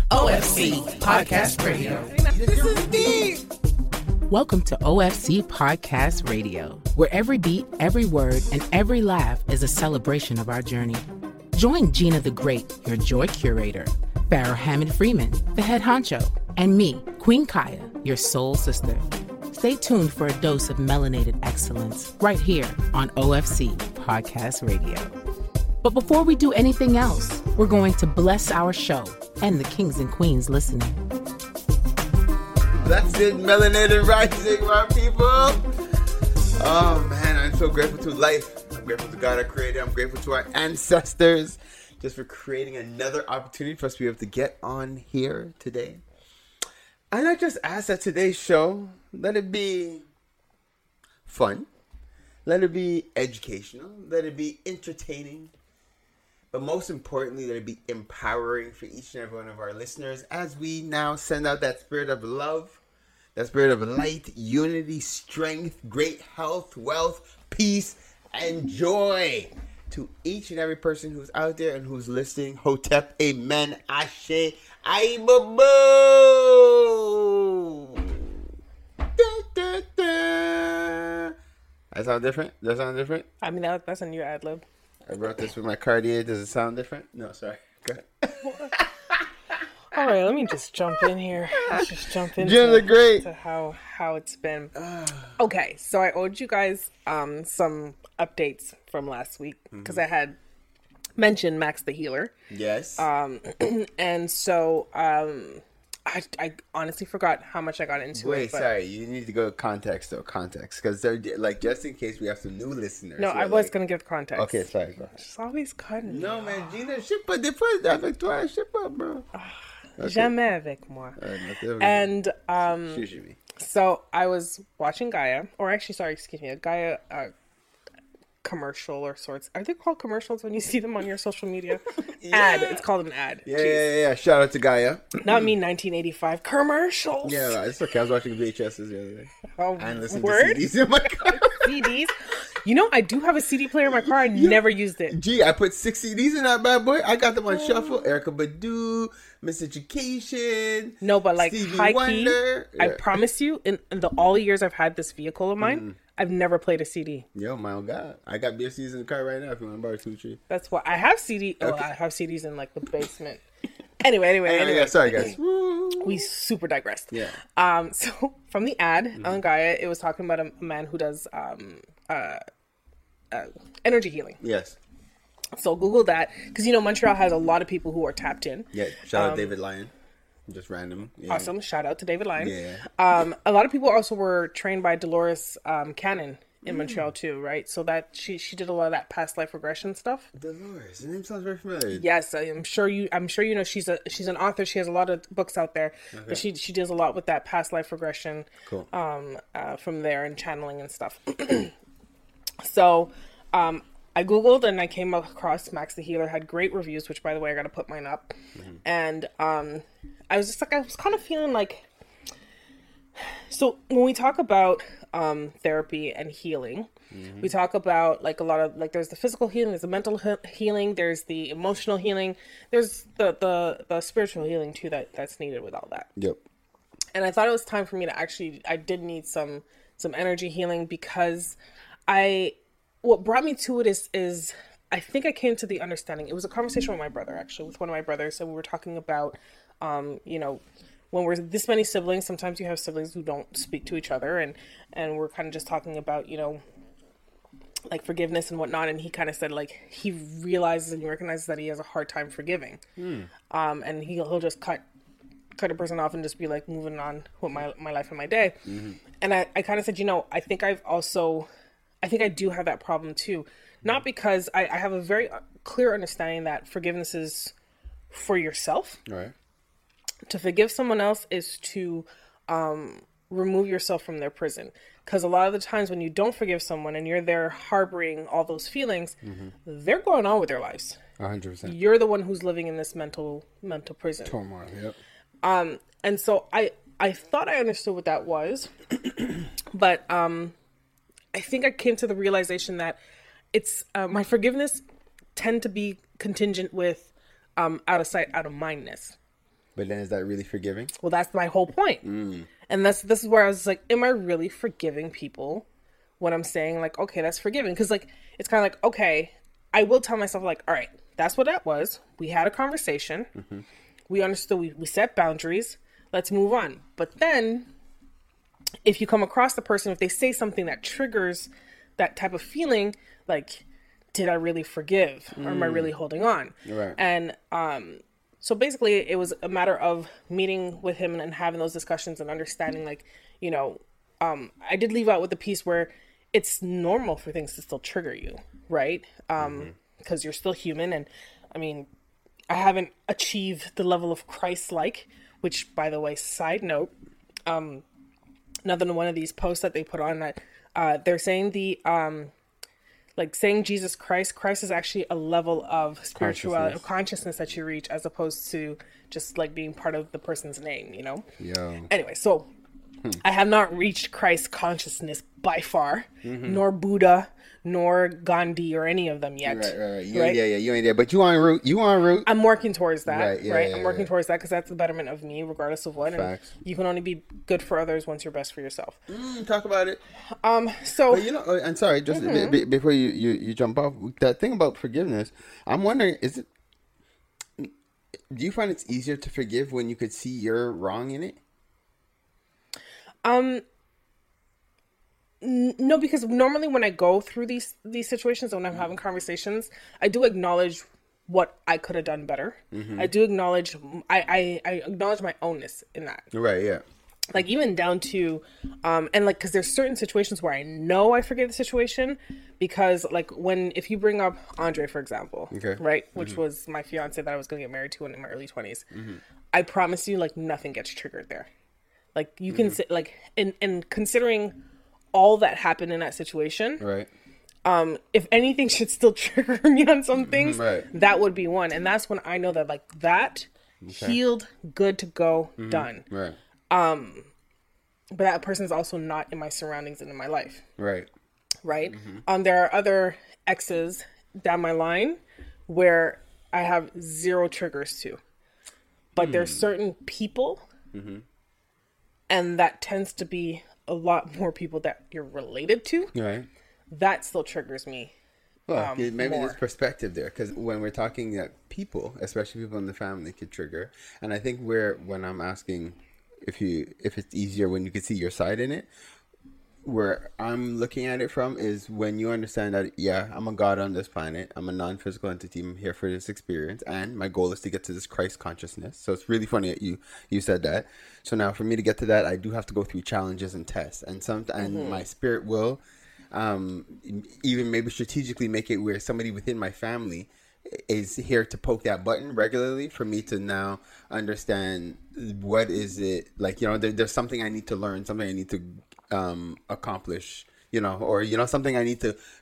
OFC Podcast Radio. This is deep. Welcome to OFC Podcast Radio, where every beat, every word, and every laugh is a celebration of our journey. Join Gina the Great, your joy curator, Farrah Hammond Freeman, the head honcho, and me, Queen Kaya, your soul sister. Stay tuned for a dose of melanated excellence right here on OFC Podcast Radio. But before we do anything else, we're going to bless our show and the kings and queens listening. Blessed melanated rising, my people. Oh man, I'm so grateful to life. I'm grateful to God, our creator. I'm grateful to our ancestors just for creating another opportunity for us to be able to get on here today. And I just ask that today's show, let it be fun, let it be educational, let it be entertaining, but most importantly, let it be empowering for each and every one of our listeners as we now send out that spirit of love, that spirit of light, unity, strength, great health, wealth, peace, and joy to each and every person who's out there and who's listening. Hotep, amen, ashe, aibabu. That sound different? That sound different? I mean, that's a new ad lib. I wrote this with my Cartier. Does it sound different? No, sorry. Go ahead. All right, let me just jump in here. Let's just jump into Jim the Great. to how it's been. Okay, so I owed you guys some updates from last week because I had mentioned Max the Healer. Yes. And so I honestly forgot how much I got into it. Wait, but sorry. You need to go context, though. Context. Because, like, just in case we have some new listeners. No, I was going to give context. Okay, sorry. Go ahead. She's always cutting. Non, mais Gina, je sais pas. Des fois, avec toi, je sais pas, bro. Okay. Jamais avec moi. And, Excuse me. so I was watching Gaia, or actually, sorry, excuse me, a Gaia commercial or sorts. Are they called commercials when you see them on your social media? Yeah. Ad. It's called an ad. Yeah. Shout out to Gaia. Not me, 1985 commercials. Yeah, it's okay. I was watching VHSs the other day. Oh, And listening word? to CDs in my car. CDs. You know, I do have a CD player in my car. I never used it. Gee, I put 6 CDs in that bad boy. I got them on shuffle. Erykah Badu, Miseducation. No, but like Stevie high key, Wonder. I Yeah. promise you, in all the years I've had this vehicle of mine, I've never played a CD. Yo, my own God. I got BFCs in the car right now if you want to borrow 2 3. That's why I have CD. Oh, Okay. I have CDs in like the basement. Anyway. Yeah, sorry, guys. We super digressed. Yeah. So from the ad on Gaia, it was talking about a man who does energy healing. Yes. So Google that because Montreal has a lot of people who are tapped in. Yeah. Shout out David Lyon. Just random. Yeah. Awesome. Shout out to David Lyon. Yeah. A lot of people also were trained by Dolores Cannon in Montreal too, right? So that she did a lot of that past life regression stuff. Dolores. The name sounds very familiar. Yes, I'm sure you know she's an author. She has a lot of books out there, but she does a lot with that past life regression. Cool. From there and channeling and stuff. So, I Googled and I came across Max the Healer had great reviews, which by the way, I got to put mine up. And, I was kind of feeling like, so when we talk about, therapy and healing, we talk about like a lot of, like there's the physical healing, there's the mental healing, there's the emotional healing, there's the spiritual healing too, that's needed with all that. Yep. And I thought it was time for me to I did need some energy healing because what brought me to it is I think I came to the understanding. It was a conversation with my brother, actually, with one of my brothers. And we were talking about, when we're this many siblings, sometimes you have siblings who don't speak to each other. And we're kind of just talking about, like forgiveness and whatnot. And he kind of said, like, he realizes and he recognizes that he has a hard time forgiving. And he'll just cut a person off and just be like moving on with my life and my day. And I kind of said, I think I do have that problem too. Not because I have a very clear understanding that forgiveness is for yourself. Right. To forgive someone else is to remove yourself from their prison. Because a lot of the times when you don't forgive someone and you're there harboring all those feelings, they're going on with their lives. 100%. You're the one who's living in this mental prison. Turmoil, yep. And so I thought I understood what that was, but I think I came to the realization that it's my forgiveness tend to be contingent with out of sight, out of mindness. But then is that really forgiving? Well, that's my whole point. And this is where I was like, am I really forgiving people when I'm saying like, okay, that's forgiving? Because like, it's kind of like, okay, I will tell myself like, all right, that's what that was. We had a conversation. We understood, we set boundaries. Let's move on. But then if you come across the person, if they say something that triggers that type of feeling, like, did I really forgive or am I really holding on? Right. And, so basically it was a matter of meeting with him and having those discussions and understanding like, you know, I did leave out with the piece where it's normal for things to still trigger you. Right. Because you're still human. And I mean, I haven't achieved the level of Christ-like, which by the way, side note, another one of these posts that they put on that, they're saying like saying Jesus Christ is actually a level of spirituality, of consciousness that you reach as opposed to just like being part of the person's name, you know? Yeah. Anyway, so I have not reached Christ consciousness by far, nor Buddha, nor Gandhi or any of them yet. Right. Yeah, you ain't there, but you on route. I'm working towards that, right? I'm working towards that because that's the betterment of me, regardless of what. Facts. And you can only be good for others once you're best for yourself. Talk about it. So But you know, I'm sorry, just before you jump off, that thing about forgiveness, I'm wondering, do you find it's easier to forgive when you could see you're wrong in it? No, because normally when I go through these situations and when I'm having conversations, I do acknowledge what I could have done better. I do acknowledge, I acknowledge my ownness in that. Right, yeah. Like even down to, and like, cause there's certain situations where I know I forget the situation because like if you bring up Andre, for example, right? Which was my fiance that I was going to get married to in my early 20s. I promise you, like nothing gets triggered there. Like you can say like, and considering all that happened in that situation, right? If anything should still trigger me on some things, right, that would be one. And that's when I know that like that healed, good to go, done. Right. But that person's also not in my surroundings and in my life. Right. Right. There are other exes down my line where I have zero triggers to, but there's certain people, and that tends to be a lot more people that you're related to. Right. That still triggers me. Well, maybe more. there's perspective there, because when we're talking people, especially people in the family, could trigger. And I think when I'm asking if it's easier when you can see your side in it, where I'm looking at it from is when you understand that, yeah, I'm a god on this planet. I'm a non-physical entity. I'm here for this experience. And my goal is to get to this Christ consciousness. So it's really funny that you said that. So now for me to get to that, I do have to go through challenges and tests. And my spirit will even maybe strategically make it where somebody within my family is here to poke that button regularly for me to now understand what is it like, there's something I need to learn, something I need to accomplish, or something I need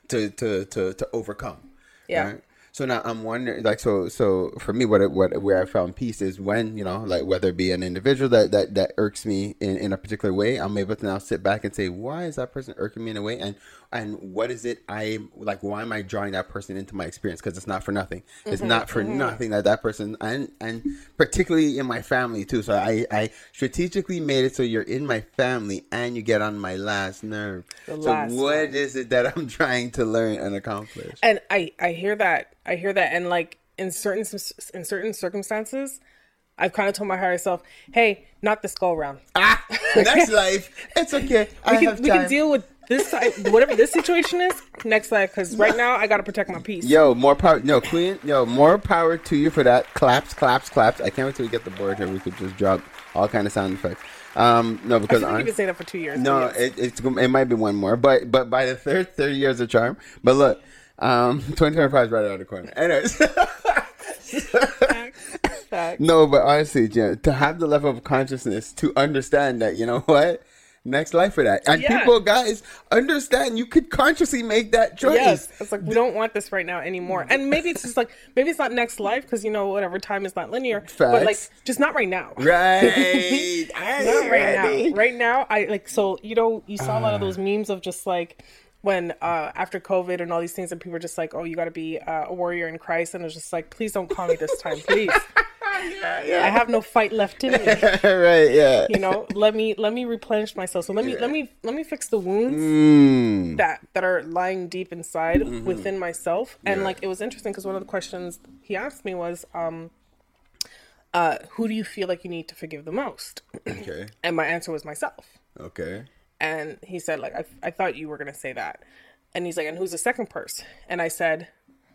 to overcome. Yeah. Right? So now I'm wondering, like, so for me, where I found peace is when, like, whether it be an individual that irks me in a particular way, I'm able to now sit back and say, why is that person irking me in a way? And what is it why am I drawing that person into my experience? Because it's not for nothing. It's not for nothing that person, and particularly in my family too. So I strategically made it so you're in my family and you get on my last nerve. What is it that I'm trying to learn and accomplish? And I hear that. And like in certain circumstances, I've kind of told my higher self, hey, not this go around. Next life. It's okay. We can deal with this side, whatever this situation is, next life. Because right now, I got to protect my peace. Yo, more power. No, Queen. Yo, more power to you for that. Claps, claps, claps. I can't wait till we get the board here. We could just drop all kind of sound effects. No, because I think you've been saying that for 2 years. No, yes. it might be one more. But by the 30 years of charm. But look, 2025 is right around the corner. Anyways. Facts. No, but honestly, Jen, to have the level of consciousness to understand that, you know what? Next life for that. And people, guys, understand you could consciously make that choice. Yes. It's like, we don't want this right now anymore. And maybe it's just like, maybe it's not next life because, whatever, time is not linear. Facts. But like, just not right now. Right. Not right now. Right now, you saw a lot of those memes of just like, when after COVID and all these things, and people were just like, oh, you got to be a warrior in Christ. And it was just like, please don't call me this time, please. I have no fight left in me. Right, yeah. You know, let me replenish myself. So let me fix the wounds that are lying deep inside within myself. And like, it was interesting because one of the questions he asked me was, who do you feel like you need to forgive the most? Okay. And my answer was myself. Okay. And he said, like, I thought you were going to say that. And he's like, and who's the second person? And I said,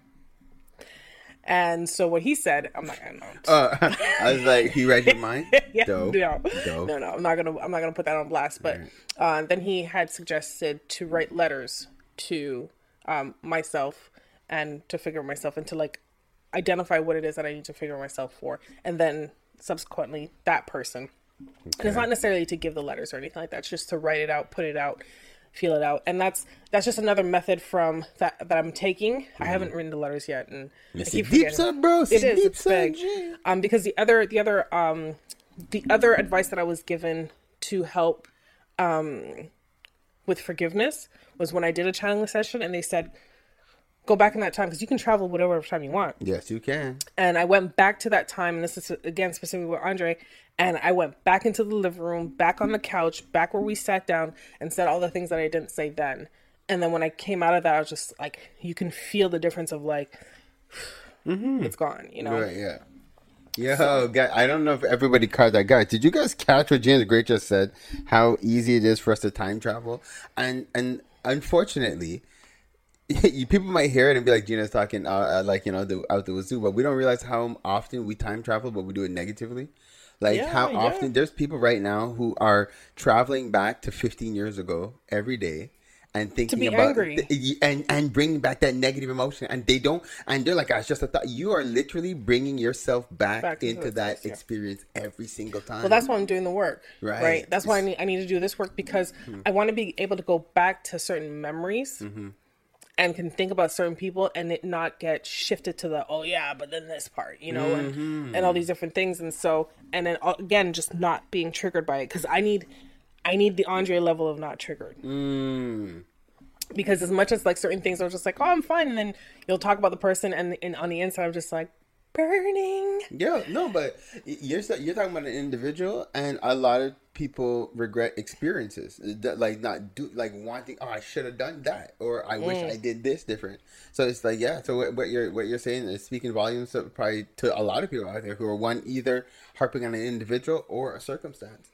and so what he said, I'm not going to. I was like, he read your mind? Yeah, Dope. No, I'm not gonna put that on blast. But then he had suggested to write letters to myself and to figure myself and to like identify what it is that I need to figure myself for, and then subsequently that person. Okay. And it's not necessarily to give the letters or anything like that. It's just to write it out, put it out, feel it out. And that's just another method from that I'm taking. I haven't written the letters yet, and I keep deep side, bro. It is. It's big. Because the other advice that I was given to help with forgiveness was when I did a channeling session, and they said, go back in that time because you can travel whatever time you want. Yes, you can. And I went back to that time, and this is again specifically with Andre. And I went back into the living room, back on the couch, back where we sat down, and said all the things that I didn't say then. And then when I came out of that, I was just like, you can feel the difference of like, it's gone, you know? Right, yeah. Yo, guys, I don't know if everybody caught that. Guys, did you guys catch what James Great just said? How easy it is for us to time travel? And unfortunately, people might hear it and be like, Gina's talking like, you know, out the wazoo, but we don't realize how often we time travel, but we do it negatively. Like how often there's people right now who are traveling back to 15 years ago every day and thinking about angry and bringing back that negative emotion, and they're like, it's just a thought. You are literally bringing yourself back into that experience every single time. Well, that's why I'm doing the work, right? That's why I need to do this work, because I want to be able to go back to certain memories. And can think about certain people and it not get shifted to the, oh yeah, but then this part, you know, and all these different things. And so, and then again, just not being triggered by it. Cause I need the Andre level of not triggered. Because as much as like certain things are just like, oh, I'm fine. And then you'll talk about the person and on the inside, I'm just like, burning. Yeah, no, but you're talking about an individual, and a lot of people regret experiences, like not do, like wanting, oh, I should have done that, or I wish I did this different. So it's like, yeah. So what you're saying is speaking volumes probably to a lot of people out there who are either harping on an individual or a circumstance.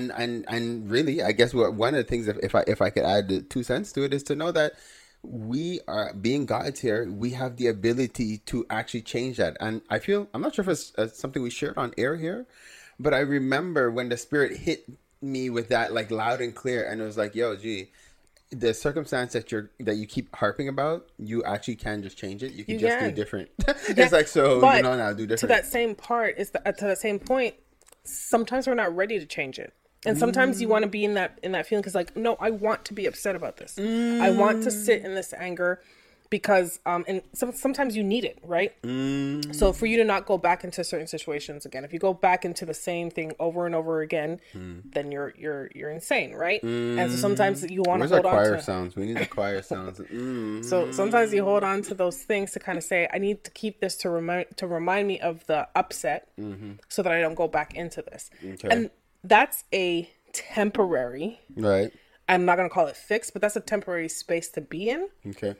And really, I guess one of the things, if I could add the 2 cents to it, is to know that we are being guides here. We have the ability to actually change that. And I'm not sure if it's something we shared on air here, but I remember when the spirit hit me with that, like loud and clear. And it was like, yo, gee, the circumstance that you keep harping about, you actually can just change it. You can just do different. It's like, so, but now do different. To that same part, to that same point, sometimes we're not ready to change it. And sometimes you want to be in that feeling because, like, no, I want to be upset about this. I want to sit in this anger because, and sometimes you need it, right? So for you to not go back into certain situations again, if you go back into the same thing over and over again, then you're insane, right? And so sometimes you want to hold on to. Where's our choir sounds? We need the choir sounds. So sometimes you hold on to those things to kind of say, I need to keep this to remind me of the upset, so that I don't go back into this. Okay. And that's a temporary, right? I'm not going to call it fixed, but that's a temporary space to be in. Okay.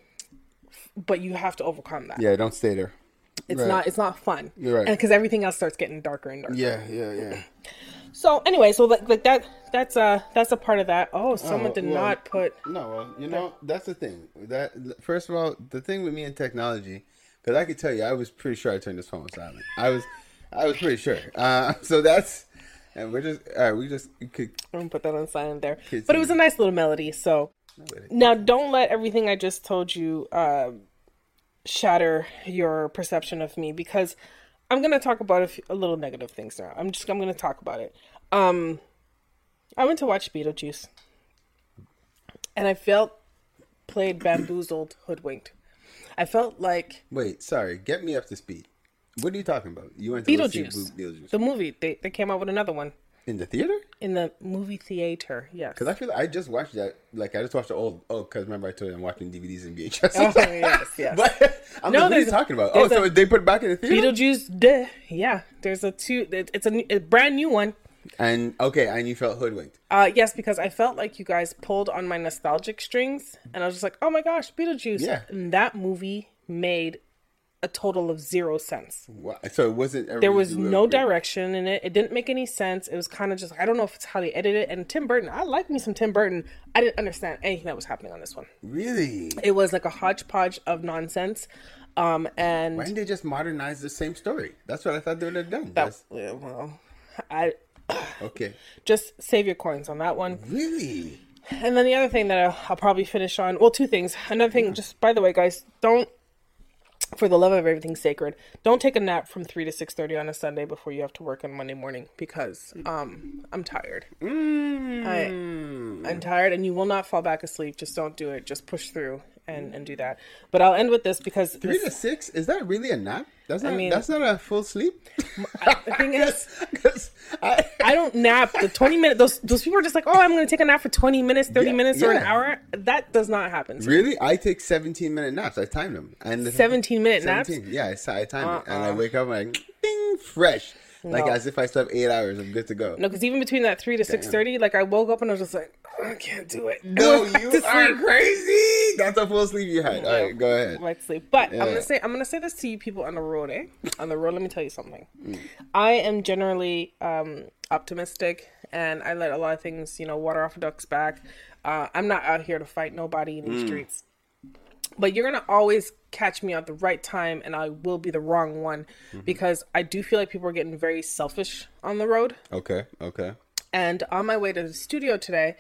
But you have to overcome that. Yeah, don't stay there. It's not fun. You're right. And because everything else starts getting darker and darker. Yeah. So anyway, so like that's a part of that. Oh, someone did not put. No, well, you know, that's the thing. That first of all, the thing with me and technology, because I could tell you, I was pretty sure I turned this phone on silent. I was pretty sure. So that's. And we just could. I'm gonna put that on silent there. But it was a nice little melody. So now, don't let everything I just told you shatter your perception of me, because I'm gonna talk about a little negative things now. I'm gonna talk about it. I went to watch Beetlejuice, and I felt played, bamboozled, hoodwinked. I felt like. Wait, sorry. Get me up to speed. What are you talking about? You went to Beetlejuice, the movie. They came out with another one. In the theater? In the movie theater, yes. Because I feel like I just watched that. Like, I just watched the old... Oh, because remember I told you I'm watching DVDs and VHS. Oh, yes. But I'm like, what are you talking about? Oh, so they put it back in the theater? Beetlejuice, yeah. There's it's a brand new one. And, okay, and you felt hoodwinked. Yes, because I felt like you guys pulled on my nostalgic strings. And I was just like, oh my gosh, Beetlejuice. Yeah. And that movie made a total of 0 sense. Wow. So it wasn't... There was no direction in it. It didn't make any sense. It was kind of just... I don't know if it's how they edited it. And Tim Burton, I like me some Tim Burton. I didn't understand anything that was happening on this one. Really? It was like a hodgepodge of nonsense. And... Why didn't they just modernize the same story? That's what I thought they would have done. Okay. Just save your coins on that one. Really? And then the other thing that I'll probably finish on... Well, 2 things. Another thing, just by the way, guys, don't... For the love of everything sacred, don't take a nap from 3 to 6:30 on a Sunday before you have to work on Monday morning, because I'm tired. I'm tired, and you will not fall back asleep. Just don't do it. Just push through and do that. But I'll end with this because 3 to 6, is that really a nap? That's not a full sleep. The thing is, I don't nap. The 20 minutes. Those people are just like, oh, I'm going to take a nap for 20 minutes, 30 minutes, or an hour. That does not happen. Really? I take 17-minute naps. I time them. And 17-minute naps? Yeah, I time it. And I wake up and like, ding, fresh. Like as if I slept 8 hours. I'm good to go. No, because even between that 3 to 6:30, like I woke up and I was just like, I can't do it. No, you are crazy. That's a full sleep you had. All right, go ahead. Right sleep. But I'm gonna say this to you people on the road, On the road, let me tell you something. I am generally optimistic, and I let a lot of things, water off a duck's back. I'm not out here to fight nobody in these streets. But you're going to always catch me at the right time, and I will be the wrong one, because I do feel like people are getting very selfish on the road. Okay. And on my way to the studio today,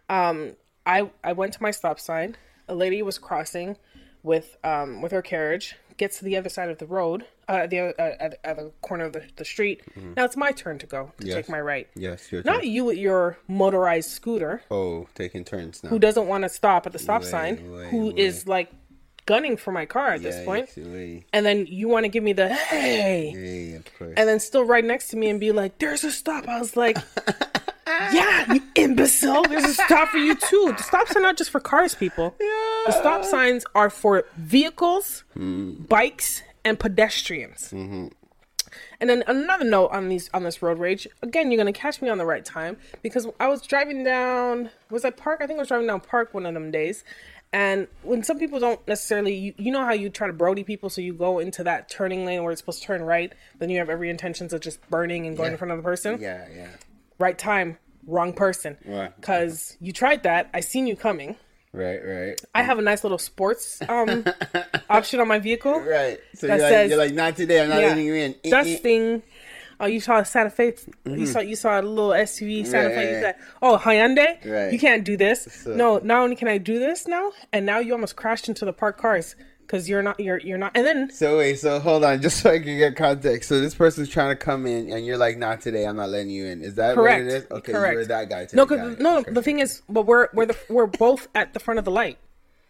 I went to my stop sign. A lady was crossing with her carriage, gets to the other side of the road, at the corner of the street. Now it's my turn to go, take my right. Yes, your turn. Not you with your motorized scooter. Oh, taking turns now. Who doesn't want to stop at the stop sign, who is like gunning for my car at this point. And then you want to give me the hey, of course. And then still right next to me and be like, there's a stop. I was like, yeah, you imbecile. There's a stop for you too. The stops are not just for cars, people. Yeah. The stop signs are for vehicles, bikes, and pedestrians. And then another note on this road rage. Again, you're gonna catch me on the right time, because I was driving down. Was I Park? I think I was driving down Park one of them days. And when some people don't necessarily, you know how you try to Brody people, so you go into that turning lane where it's supposed to turn right, then you have every intentions of just burning and going in front of the person. Yeah. Right time, wrong person. Right. Because you tried that. I seen you coming. Right. I have a nice little sports option on my vehicle. Right. So that you're like, not today. I'm not letting you in. Dusting. Oh, you saw a Santa Fe. You saw a little SUV Santa Fe. You said, "Oh, Hyundai. Right. You can't do this." So, no, not only can I do this now, and now you almost crashed into the parked cars because you're not. And then. So wait. So hold on, just so I can get context. So this person's trying to come in, and you're like, "Not today. I'm not letting you in." Is that correct? What it is? Okay, correct. You're that guy. No, the thing is, but we're both at the front of the light.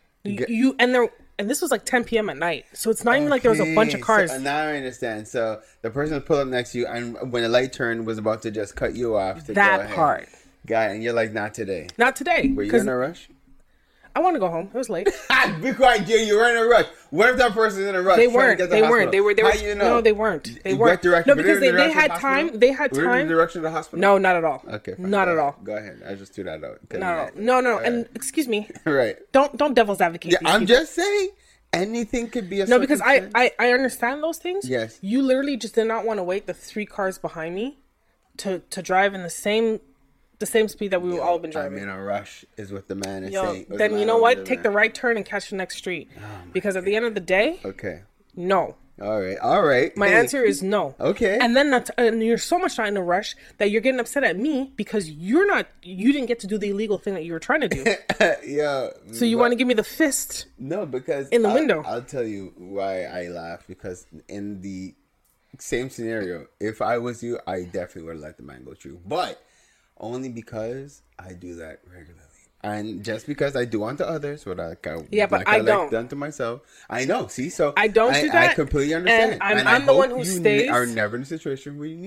And this was like 10 p.m. at night. So it's not even like there was a bunch of cars. So now I understand. So the person pulled up next to you, and when the light turned, was about to just cut you off. That part. Guy, and you're like, not today. Not today. Were you in a rush? I want to go home. It was late. Be quiet, Jay. You were in a rush. What if that person's in a rush? They weren't. They were. How you know? No, they weren't. They weren't. No, because they had time. They had time. Were you in the direction of the hospital? No, not at all. Okay. Fine. Not at all. Go ahead. I just threw that out. No. And excuse me. Right. Don't devil's advocate. Yeah, I'm just saying. Anything could be a no, because I understand those things. Yes. You literally just did not want to wait the 3 cars behind me to drive in the same speed that we've all been driving. I'm in a rush is what the man is saying. Then you know what? Take the right turn and catch the next street. Because at the end of the day, no. All right. My answer is no. Okay. And then and you're so much not in a rush that you're getting upset at me because you didn't get to do the illegal thing that you were trying to do. Yeah. So you want to give me the fist? No, because in the window. I'll tell you why I laugh, because in the same scenario, if I was you, I definitely would have let the man go through. But only because I do that regularly. And just because I do unto others what I don't done to myself. I know. See, so I don't do that. I completely understand. And I'm the one who stays. Are never in a situation where you need to.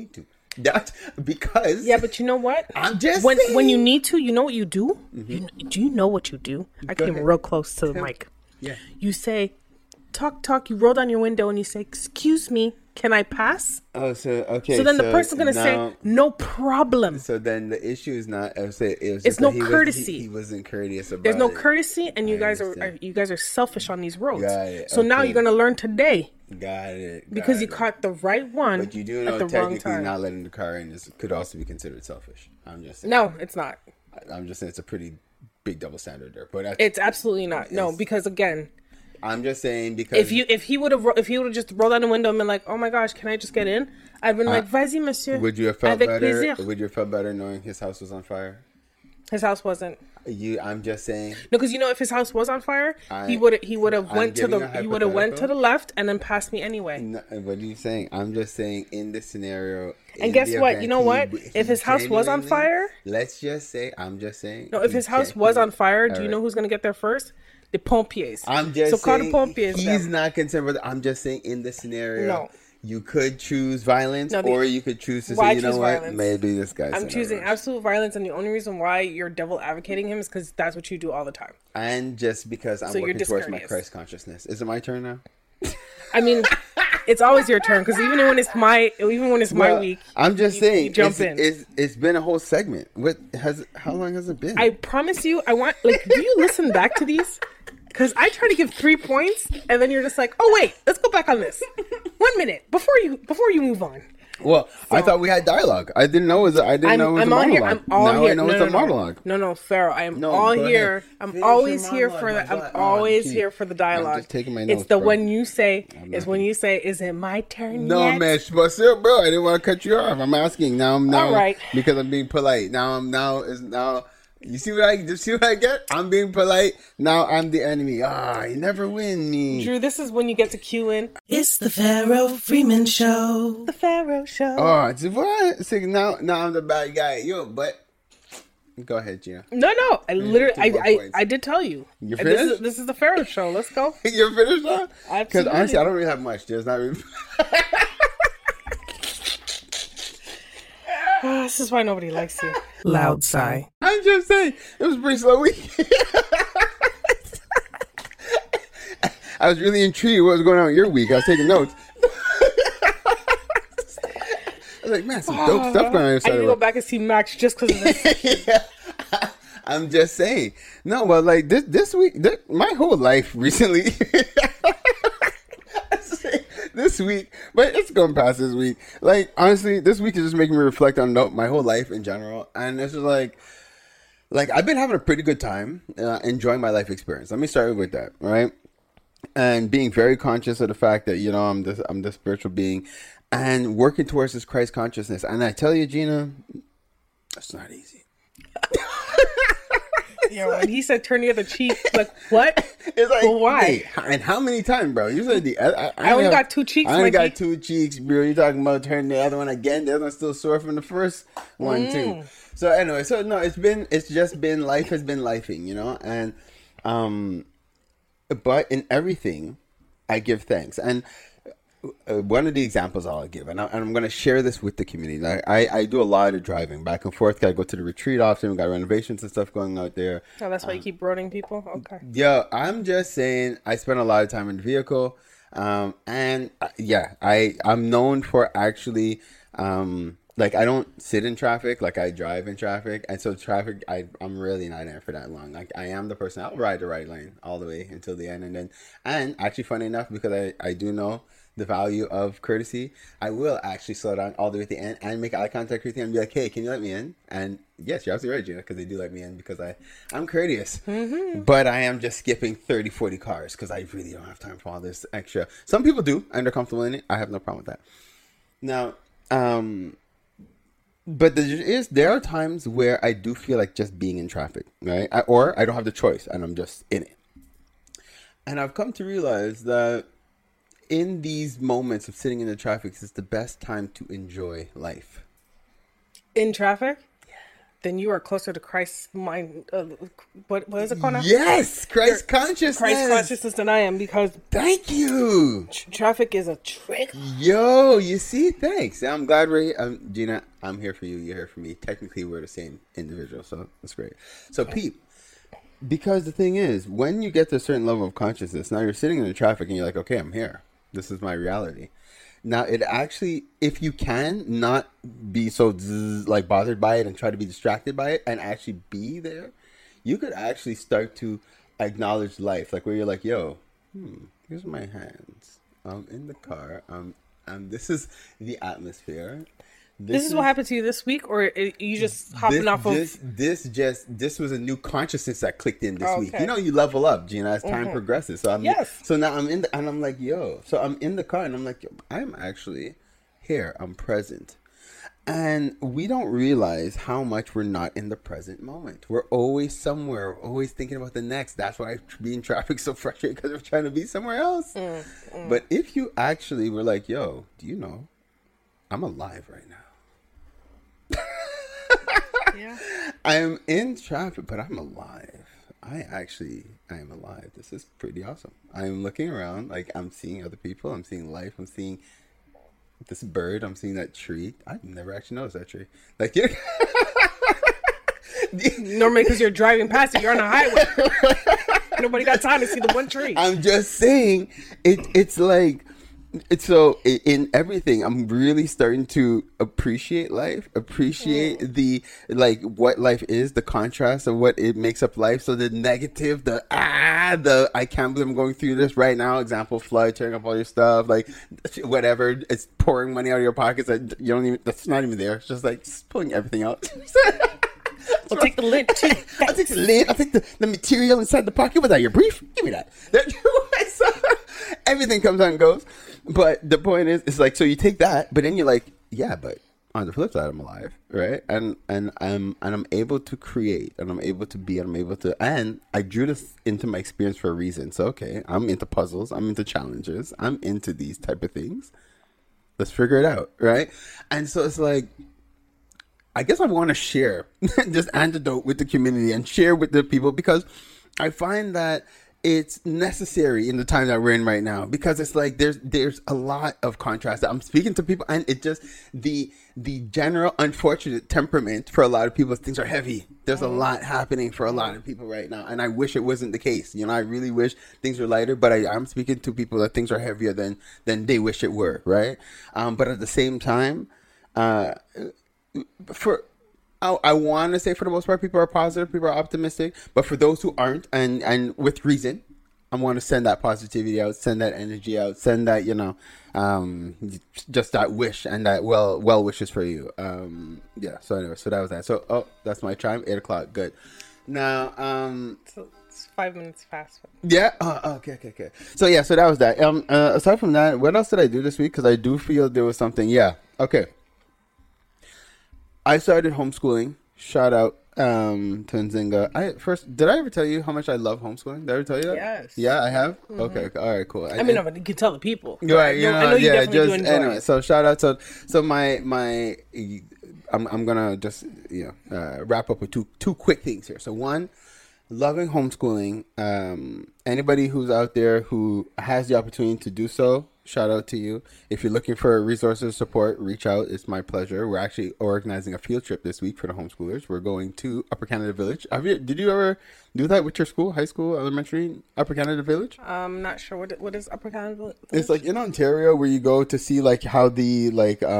That's because. Yeah, but you know what? I'm just when saying. you need to, you know what you do? Do you know what you do? I Go came ahead. real close to the mic. Yeah. You say, talk. You roll down your window and you say, "Excuse me, can I pass?" Oh, so okay. So then the person's gonna now- say, "No problem." So then the issue is not. I would say it was It's just no that he courtesy. he wasn't courteous about There's no it. courtesy, and you I guys understand. are selfish on these roads. Got it, So now okay. you're gonna learn today Got it. because got you it. caught the right one But you do at know the wrong technically time. not letting the car in could also be considered selfish. I'm just saying. No, it's not. I'm just saying it's a pretty big double standard there. But It's absolutely not. No, It's- because again, I'm just saying because if he would have just rolled down the window and been like, "Oh my gosh, can I just get in?" I'd been like, "Vas-y, monsieur." would you have felt Avec better? plaisir. Would you have felt better knowing his house was on fire? His house wasn't. I'm just saying. No, because if his house was on fire, he would have I'm went to giving the a he would have went to the hypothetical. left and then passed me anyway. No, what are you saying? I'm just saying in this scenario. And in guess the what? event You know what? If his house was on genuinely- fire- let's just say I'm just saying. No, if he his house was on fire, do you Alright. know who's gonna get there first? The pompiers. I'm just so call saying the pompiers. he's then. not concerned with. I'm just saying in this scenario. No. You could choose violence, No, or you could choose to why say, you know choose what, violence? maybe this guy's. I'm in a choosing rush. absolute violence, and the only reason why you're devil advocating him is because that's what you do all the time. And just because I'm So you're working towards my discourteous. Christ consciousness. Is it my turn now? I mean, it's always your turn because even when it's my Well, week, I'm just saying. you jump in. It's been a whole segment. How long has it been? I promise you, I want do you listen back to these? Because I try to give 3 points, and then you're just like, oh wait, let's go back on this. 1 minute before you move on. Well, I thought we had dialogue. I didn't know it was. I didn't know it was a I'm all monologue. here. I'm all now here. I know no, it's no, a no. monologue. No, Pharaoh. I am No, all go here. ahead. I'm Finish always your here monologue, for my the. I'm God. always Gee. here for the dialogue. just taking my notes, It's the bro. when you say. I'm It's not when gonna- you say, "Is it my turn?" No, yet? man, but still, bro, I didn't want to cut you off. I'm asking now. All right. Because I'm being polite. Now. You see what I get? I'm being polite. Now I'm the enemy. You never win me. Drew, this is when you get to cue in It's the Pharaoh Freeman Show. the Pharaoh Show. Oh, it's what? See, now I'm the bad guy. Yo, but go ahead, Gina. No. I literally, 2 more points. I did tell you. You And finished? This is the Pharaoh Show. Let's go. You're finished now? Because Absolutely. honestly, I don't really have much. There's not really. This is why nobody likes you. Loud sigh. I'm just saying, it was a pretty slow week. I was really intrigued what was going on with your week. I was taking notes. I was like, man, some dope stuff going on your I side need of to the go back and see Max just because of this. yeah. I'm just saying. No, but like this week, my whole life recently. This week, but it's going past this week. Like honestly, this week is just making me reflect on my whole life in general, and it's just like I've been having a pretty good time enjoying my life experience. Let me start with that, right? And being very conscious of the fact that I'm this spiritual being, and working towards this Christ consciousness. And I tell you, Gina, that's not easy. Yeah, when he said turn the other cheek, like what? It's like, Well, why? wait, and how many times, bro? You said I only got 2 cheeks, I only Mikey. got 2 cheeks, bro. You talking about turning the other one again? The other one's still sore from the first one too. So anyway, no, it's just been life has been lifing, and but in everything, I give thanks. And one of the examples I'll give, and I'm going to share this with the community. I do a lot of driving back and forth. I go to the retreat often. We got renovations and stuff going out there. Oh, that's why you keep roading people? Okay. Yeah, I'm just saying I spend a lot of time in the vehicle. I'm known for actually, like I don't sit in traffic, like I drive in traffic. And so traffic, I'm really not in it for that long. Like I am the person, I'll ride the right lane all the way until the end. And actually funny enough, because I do know the value of courtesy, I will actually slow down all the way at the end and make eye contact with you and be like, hey, can you let me in? And yes, you're absolutely right, Gina, because they do let me in because I'm courteous. Mm-hmm. But I am just skipping 30, 40 cars because I really don't have time for all this extra. Some people do, and they're comfortable in it. I have no problem with that. Now, but there are times where I do feel like just being in traffic, right? Or I don't have the choice and I'm just in it. And I've come to realize that in these moments of sitting in the traffic, it's the best time to enjoy life. In traffic? then you are closer to Christ's mind. What is it called now? Yes, Christ consciousness. Christ consciousness than I am, because Thank you. traffic is a trick. Yo, you see, thanks. I'm glad we're here. Gina, I'm here for you. You're here for me. Technically, we're the same individual, so that's great. So, Pete, because the thing is, when you get to a certain level of consciousness, now you're sitting in the traffic and you're like, okay, I'm here. This is my reality. Now, it actually, if you can not be so like bothered by it and try to be distracted by it and actually be there, you could actually start to acknowledge life. Like where you're like, yo, here's my hands. I'm in the car. This is the atmosphere. This is what happened to you this week, or you just hopping off of... This was a new consciousness that clicked in this week. Okay. You know, you level up, Gina, as time progresses. So so now I'm in and I'm like, yo. So I'm in the car and I'm like, yo, I'm actually here. I'm present. And we don't realize how much we're not in the present moment. We're always somewhere, we're always thinking about the next. That's why being traffic so frustrating, because we're trying to be somewhere else. But if you actually were like, yo, do you know, I'm alive right now. Yeah. I'm in traffic, but I'm alive. I am alive. This is pretty awesome. I'm looking around, like I'm seeing other people. I'm seeing life. I'm seeing this bird. I'm seeing that tree. I've never actually noticed that tree. Like, Normally, because you're driving past it, you're on a highway. Nobody got time to see the one tree. I'm just saying, it's like, so in everything, I'm really starting to appreciate life, appreciate the, like, what life is, the contrast of what it makes up life. So the negative, I can't believe I'm going through this right now. Example, flood, tearing up all your stuff, like, whatever. It's pouring money out of your pockets that you don't even, that's not even there. It's just like, just pulling everything out. I'll take the lint too. I'll take the lint. I'll take the material inside the pocket. Was that your brief? Give me that. Everything comes out and goes. But the point is, it's like, so you take that, but then you're like, yeah, but on the flip side, I'm alive, right? And I'm able to create, and I'm able to be, and I'm able to, and I drew this into my experience for a reason. So, okay, I'm into puzzles, I'm into challenges, I'm into these type of things. Let's figure it out, right? And so it's like, I guess I want to share this antidote with the community and share with the people, because I find that it's necessary in the time that we're in right now, because it's like there's a lot of contrast. I'm speaking to people, and it just the general unfortunate temperament for a lot of people. Things are heavy. There's a lot happening for a lot of people right now, and I wish it wasn't the case. You know, I really wish things were lighter, but I'm speaking to people that things are heavier than they wish it were, right? But at the same time, I want to say for the most part, people are positive, people are optimistic, but for those who aren't, and with reason, I want to send that positivity out, send that energy out, send that, just that wish and that well wishes for you. Yeah. So anyway, so that was that. So, that's my chime, 8:00. Good. Now, So it's 5 minutes past. yeah. Okay. So yeah, so that was that. Aside from that, what else did I do this week? Because I do feel there was something. Yeah. Okay. I started homeschooling. Shout out to Nzinga. Did I ever tell you how much I love homeschooling? Did I ever tell you that? Yes. Yeah, I have? Mm-hmm. Okay, all right, cool. I mean, no, but you can tell the people. Right, I know you definitely do enjoy anyway, it. so shout out. So my I'm gonna just wrap up with two quick things here. So one, loving homeschooling. Anybody who's out there who has the opportunity to do so, shout out to you. If you're looking for resources, support, reach out. It's my pleasure. We're actually organizing a field trip this week for the homeschoolers. We're going to Upper Canada Village. Did you ever do that with your school, high school, elementary, Upper Canada Village? I'm not sure what is Upper Canada Village. It's like in Ontario, where you go to see like how the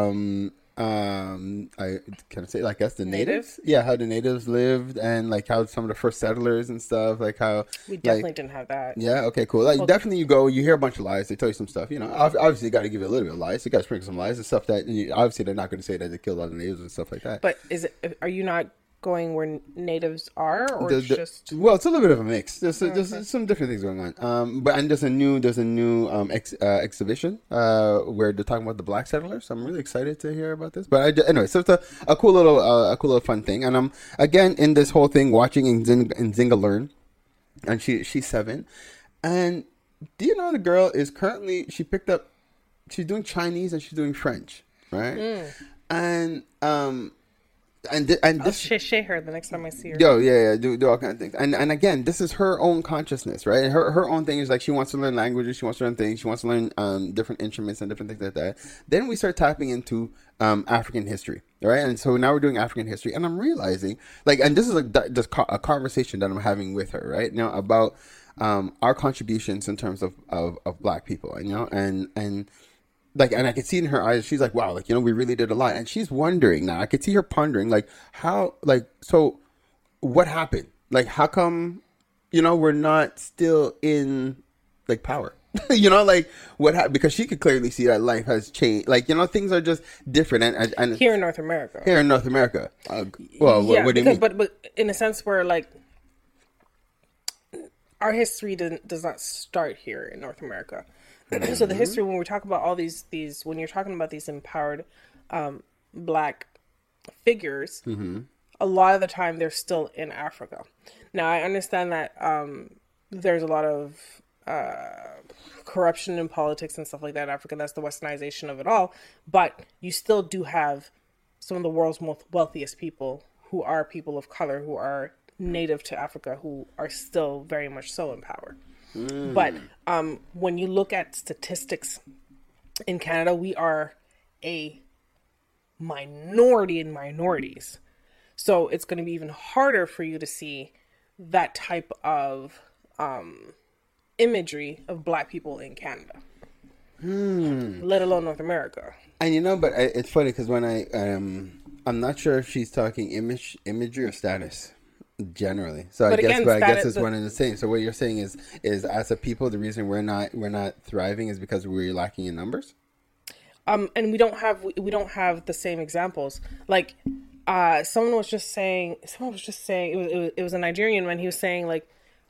I can say, like, I guess the natives, how the natives lived, and like how some of the first settlers and stuff, like how we definitely didn't have that. Yeah, okay, cool. Like, definitely you go, you hear a bunch of lies, they tell you some stuff, obviously you got to give it a little bit of lies, you got to sprinkle some lies and stuff that obviously they're not going to say that they killed all the natives and stuff like that. But are you not going where natives are, or just? Well, it's a little bit of a mix. There's some different things going on. But there's a new exhibition where they're talking about the black settlers. So I'm really excited to hear about this. But anyway, so it's a cool little fun thing. And I'm again in this whole thing watching Nzinga learn, and she's 7, and do you know the girl is currently she's doing Chinese and she's doing French, right? And and I'll this share her the next time I see her. Yo, yeah, do all kinds of things. And again, this is her own consciousness, right? Her own thing is like she wants to learn languages, she wants to learn things, she wants to learn different instruments and different things like that. Then we start tapping into African history, right? And so now we're doing African history, and I'm realizing, like, and this is just a conversation that I'm having with her, right? About our contributions in terms of Black people, and like, and I could see in her eyes, she's like, wow, like, we really did a lot. And she's wondering now, I could see her pondering, like, how, like, so what happened? Like, how come, we're not still in, like, power? Like, what happened? Because she could clearly see that life has changed. Like, things are just different. And Here in North America. What do you mean? But in a sense where, like, our history does not start here in North America. So the history, when we talk about all these when you're talking about these empowered Black figures, a lot of the time they're still in Africa. Now, I understand that there's a lot of corruption in politics and stuff like that in Africa. That's the westernization of it all. But you still do have some of the world's most wealthiest people who are people of color, who are native to Africa, who are still very much so in power. But when you look at statistics in Canada, we are a minority in minorities. So it's going to be even harder for you to see that type of imagery of Black people in Canada, let alone North America. And but it's funny because when I'm not sure if she's talking imagery or status. Generally, so I guess it's one and the same. So what you're saying is as a people, the reason we're not thriving is because we're lacking in numbers. And we don't have the same examples. Like, someone was just saying it was a Nigerian man. He was saying, like,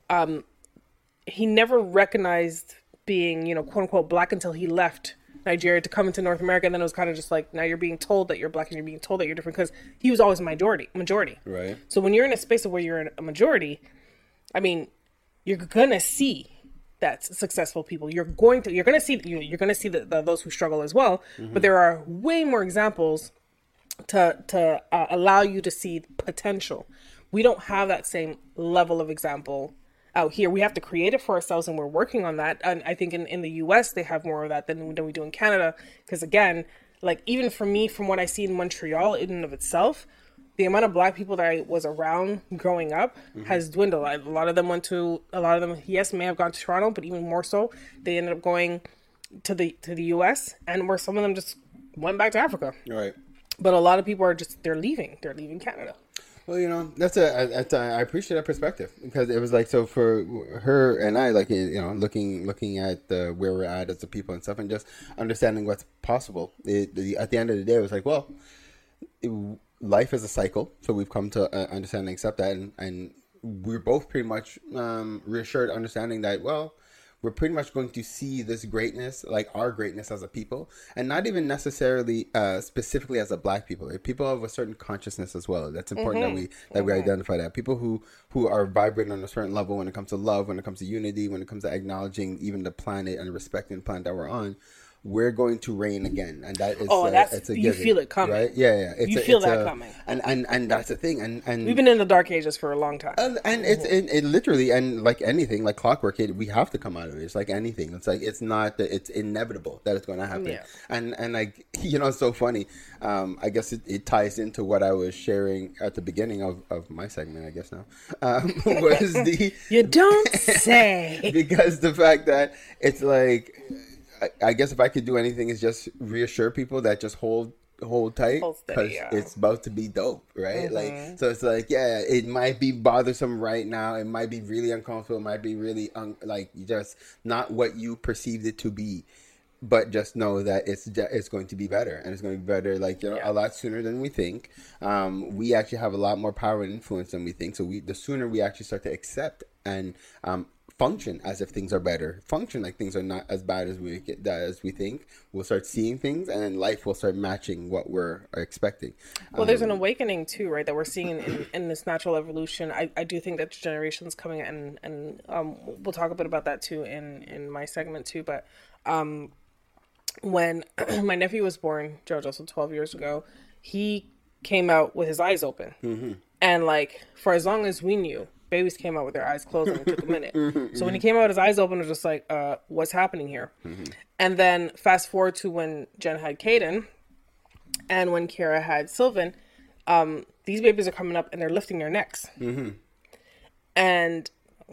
he never recognized being, quote unquote, Black until he left Nigeria to come into North America, and then it was kind of just like, now you're being told that you're Black and you're being told that you're different, because he was always a majority. Right. So when you're in a space of where you're in a majority, I mean, you're gonna see that successful people. You're gonna see those who struggle as well. But there are way more examples to allow you to see potential. We don't have that same level of example out here. We have to create it for ourselves, and we're working on that. And I think in the US they have more of that than we do in Canada, because again, like, even for me, from what I see in Montreal in and of itself, the amount of Black people that I was around growing up has dwindled. A lot of them, yes, may have gone to Toronto, but even more so, they ended up going to the US, and where some of them just went back to Africa. Right. But a lot of people are they're leaving Canada. Well, I appreciate that perspective, because it was like, so for her and I, like, looking at where we're at as a people and stuff, and just understanding what's possible. At the end of the day, it was like, well, life is a cycle, so we've come to understand and accept that, and we're both pretty much reassured, understanding that, well, we're pretty much going to see this greatness, like our greatness as a people, and not even necessarily specifically as a Black people. Like, people of a certain consciousness as well. That's important that we identify that. People who are vibrating on a certain level when it comes to love, when it comes to unity, when it comes to acknowledging even the planet and respecting the planet that we're on. We're going to reign again, and that is it's a you given, feel it coming, right? Yeah. You feel that coming, and that's the thing. And we've been in the dark ages for a long time, and it literally, and like anything, like clockwork, we have to come out of it. It's like anything. It's like it's inevitable that it's going to happen. Yeah. And like, it's so funny. I guess it ties into what I was sharing at the beginning of my segment, I guess now, was the you don't say, because the fact that it's like, I guess if I could do anything, is just reassure people that just hold tight, because it's about to be dope, right? Like, so it's like, yeah, it might be bothersome right now, it might be really uncomfortable, it might be really like just not what you perceived it to be, but just know that it's going to be better, and it's going to be better, like, a lot sooner than we think. We actually have a lot more power and influence than we think, so the sooner we actually start to accept and function as if things are better, function like things are not as bad as we think, we'll start seeing things, and then life will start matching what we're expecting. Well, there's an awakening too, right, that we're seeing in this natural evolution. I do think that generations coming, and we'll talk a bit about that too in my segment too, but when my nephew was born, Jojo, so 12 years ago, he came out with his eyes open. Mm-hmm. And like, for as long as we knew, babies came out with their eyes closed and it took a minute. So when he came out with his eyes open, it was just like, what's happening here? And then fast forward to when Jen had Caden and when Kira had Sylvan, these babies are coming up and they're lifting their necks. And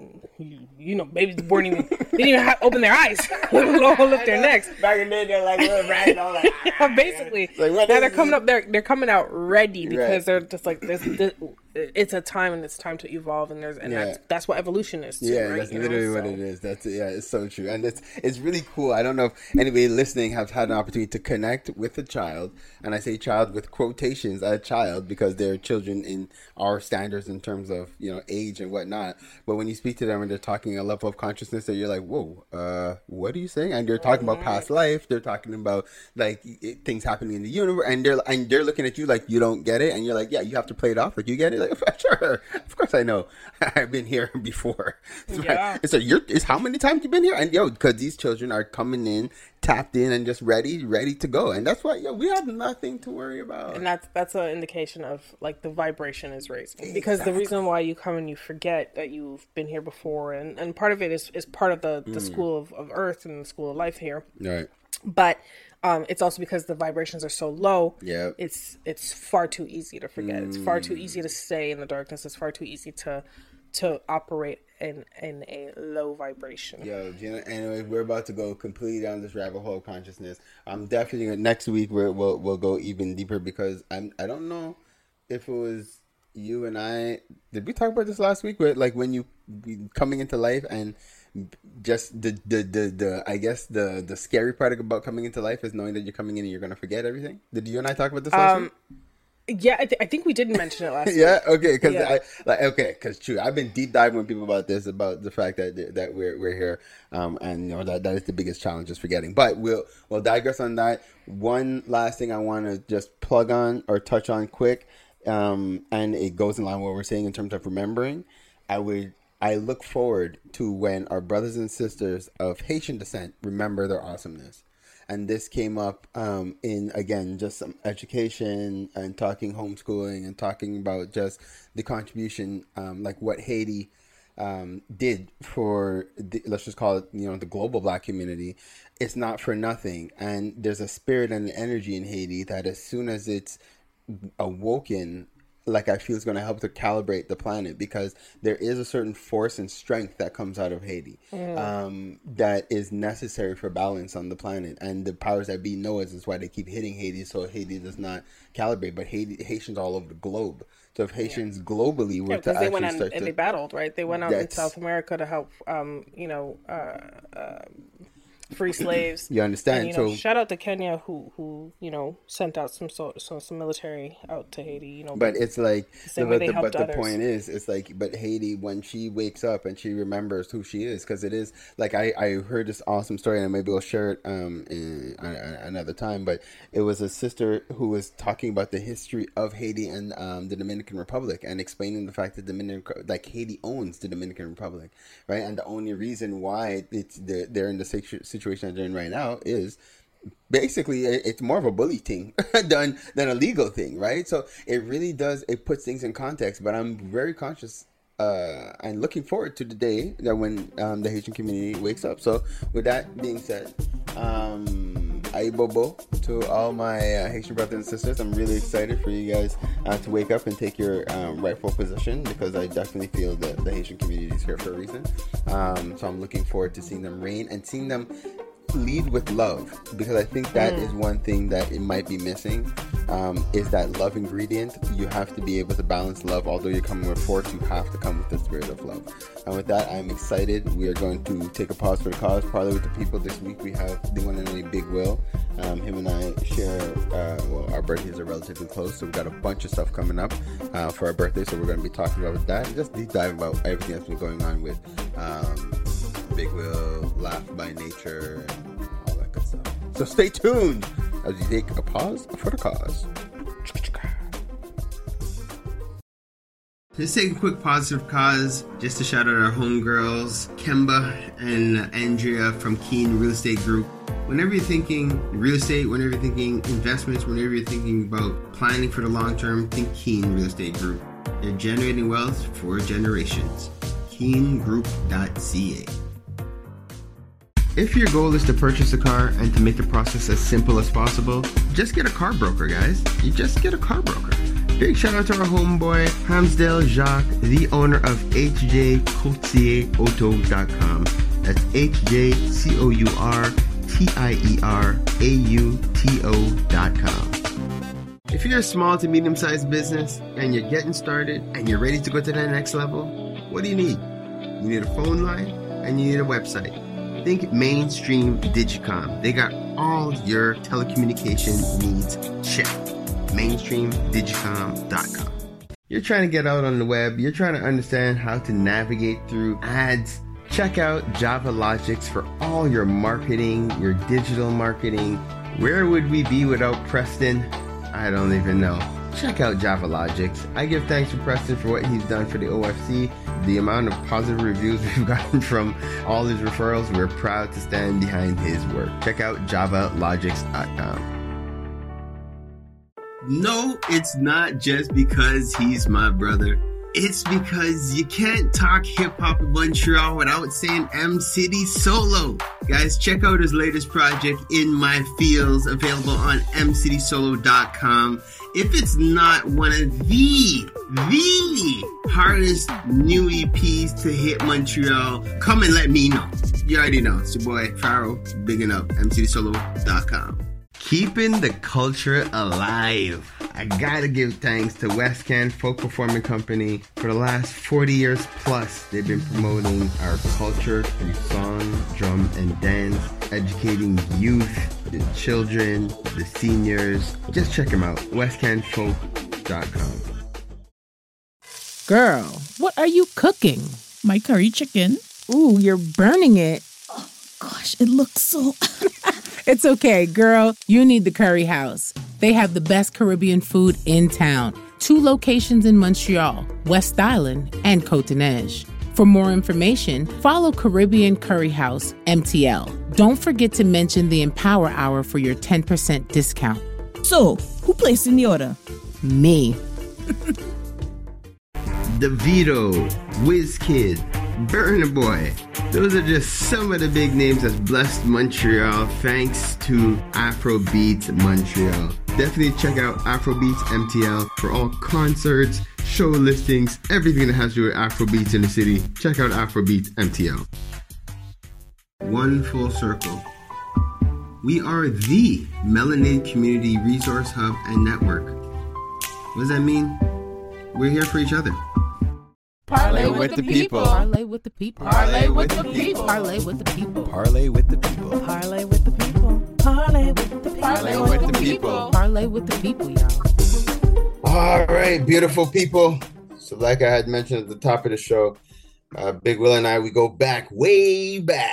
you know, babies born they didn't even open their eyes, let alone lift their necks. Back in the day, they're like little rats, all like, basically. Like, now they're coming up, they're coming out ready because they're just like this. It's a time, and it's time to evolve, and that's what evolution is. Too, right? That's literally what it is. It's so true, and it's really cool. I don't know if anybody listening has had an opportunity to connect with a child, and I say child with quotations, a child, because they're children in our standards in terms of, you know, age and whatnot. But when you speak to them and they're talking a level of consciousness that you're like, whoa, what are you saying? And they're talking about past life. They're talking about like things happening in the universe, and they're looking at you like you don't get it, and you're like, yeah, you have to play it off like you get it. Like, sure, of course I know. I've been here before. It's it's how many times you've been here? And because these children are coming in, tapped in, and just ready to go. And that's why we have nothing to worry about. And that's an indication of like the vibration is raising. Because the reason why you come and you forget that you've been here before, and part of it is part of the school of Earth and the school of life here. Right. But it's also because the vibrations are so low. Yeah, it's far too easy to forget. It's far too easy to stay in the darkness. It's far too easy to operate in a low vibration. Gina, anyway, we're about to go completely down this rabbit hole of consciousness. I'm definitely next week we'll go even deeper, because I don't know if it was you and I. Did we talk about this last week? Where like when you coming into life and just the I guess the scary part about coming into life is knowing that you're coming in and you're going to forget everything. Did you and I talk about this last week? Yeah, I think we did mention it last week. Yeah, okay, because true, I've been deep diving with people about this, about the fact that we're here, and you know that is the biggest challenge, is forgetting. But we'll digress on that. One last thing I want to just plug on or touch on quick, and it goes in line with what we're saying in terms of remembering. I look forward to when our brothers and sisters of Haitian descent remember their awesomeness. And this came up in, again, just some education and talking homeschooling and talking about just the contribution, like what Haiti did for, let's just call it, you know, the global Black community. It's not for nothing. And there's a spirit and an energy in Haiti that as soon as it's awoken, like I feel is going to help to calibrate the planet, because there is a certain force and strength that comes out of Haiti that is necessary for balance on the planet, and the powers that be know it is why they keep hitting Haiti, so Haiti does not calibrate. But Haitians all over the globe. So if Haitians globally were to actually start to, they battled, right? They went out in South America to help, free slaves. You understand? And, so shout out to Kenya who sent out some military out to Haiti. But it's like, the point is, it's like, but Haiti, when she wakes up and she remembers who she is, because it is like I heard this awesome story, and maybe we'll share it in another time. But it was a sister who was talking about the history of Haiti and the Dominican Republic, and explaining the fact that Haiti owns the Dominican Republic, right? And the only reason why they're in the situation they're in right now is basically it's more of a bully thing than a legal thing, right? So it really does, it puts things in context. But I'm very conscious and looking forward to the day that when the Haitian community wakes up. So with that being said, Aibobo to all my Haitian brothers and sisters. I'm really excited for you guys to wake up and take your rightful position, because I definitely feel that the Haitian community is here for a reason. So I'm looking forward to seeing them reign and seeing them lead with love, because I think that is one thing that it might be missing, is that love ingredient. You have to be able to balance love. Although you're coming with force, you have to come with the spirit of love. And with that, I'm excited. We are going to take a pause for the cause, parlay with the people. This week we have the one and only Big Will. Him and I share, our birthdays are relatively close, so we've got a bunch of stuff coming up for our birthday, so we're going to be talking about that and just deep dive about everything that's been going on with Big Will, Laugh by Nature, and all that good stuff. So stay tuned as you take a pause for the cause. Let's take a quick pause for the cause just to shout out our homegirls, Kemba and Andrea from Keen Real Estate Group. Whenever you're thinking real estate, whenever you're thinking investments, whenever you're thinking about planning for the long term, think Keen Real Estate Group. They're generating wealth for generations. KeenGroup.ca. If your goal is to purchase a car and to make the process as simple as possible, just get a car broker, guys. You just get a car broker. Big shout out to our homeboy, Hamsdale Jacques, the owner of HJCourtierAuto.com. That's HJCourtierAuto.com. If you're a small to medium-sized business and you're getting started and you're ready to go to the next level, what do you need? You need a phone line and you need a website. Think Mainstream Digicom. They got all your telecommunication needs checked. MainstreamDigicom.com. You're trying to get out on the web. You're trying to understand how to navigate through ads. Check out Java Logics for all your marketing, your digital marketing. Where would we be without Preston? I don't even know. Check out Java Logics. I give thanks to Preston for what he's done for the OFC. The amount of positive reviews we've gotten from all his referrals, we're proud to stand behind his work. Check out javalogics.com. No, it's not just because he's my brother. It's because you can't talk hip-hop in Montreal without saying M City Solo. Guys, check out his latest project, In My Fields, available on mcitysolo.com. If it's not one of the hardest new EPs to hit Montreal, come and let me know. You already know. It's your boy, Pharaoh, bigging up, mcitysolo.com. Keeping the culture alive. I gotta give thanks to West Can Folk Performing Company. For the last 40 years plus, they've been promoting our culture through song, drum, and dance, educating youth, the children, the seniors. Just check them out, westcanfolk.com. Girl, what are you cooking? My curry chicken. Ooh, you're burning it. Gosh, it looks so... It's okay, girl. You need the Curry House. They have the best Caribbean food in town. 2 locations in Montreal, West Island, and Côte-Neige. For more information, follow Caribbean Curry House, MTL. Don't forget to mention the Empower Hour for your 10% discount. So, who placed in the order? Me. DeVito, WizKid, Burna Boy. Those are just some of the big names that's blessed Montreal thanks to Afrobeats Montreal. Definitely check out Afrobeats MTL for all concerts, show listings, everything that has to do with Afrobeats in the city. Check out Afrobeats MTL. One full circle. We are the Melanated Community Resource Hub and Network. What does that mean? We're here for each other. Parlay with the people. Parlay with the people. Parlay with the people. Parlay with the people. Parlay with the people. Parlay with the people. Parlay with the people. Parlay with the people. Parlay with the people, y'all. All right, beautiful people. So like I had mentioned at the top of the show, Big Will and I, we go back, way back.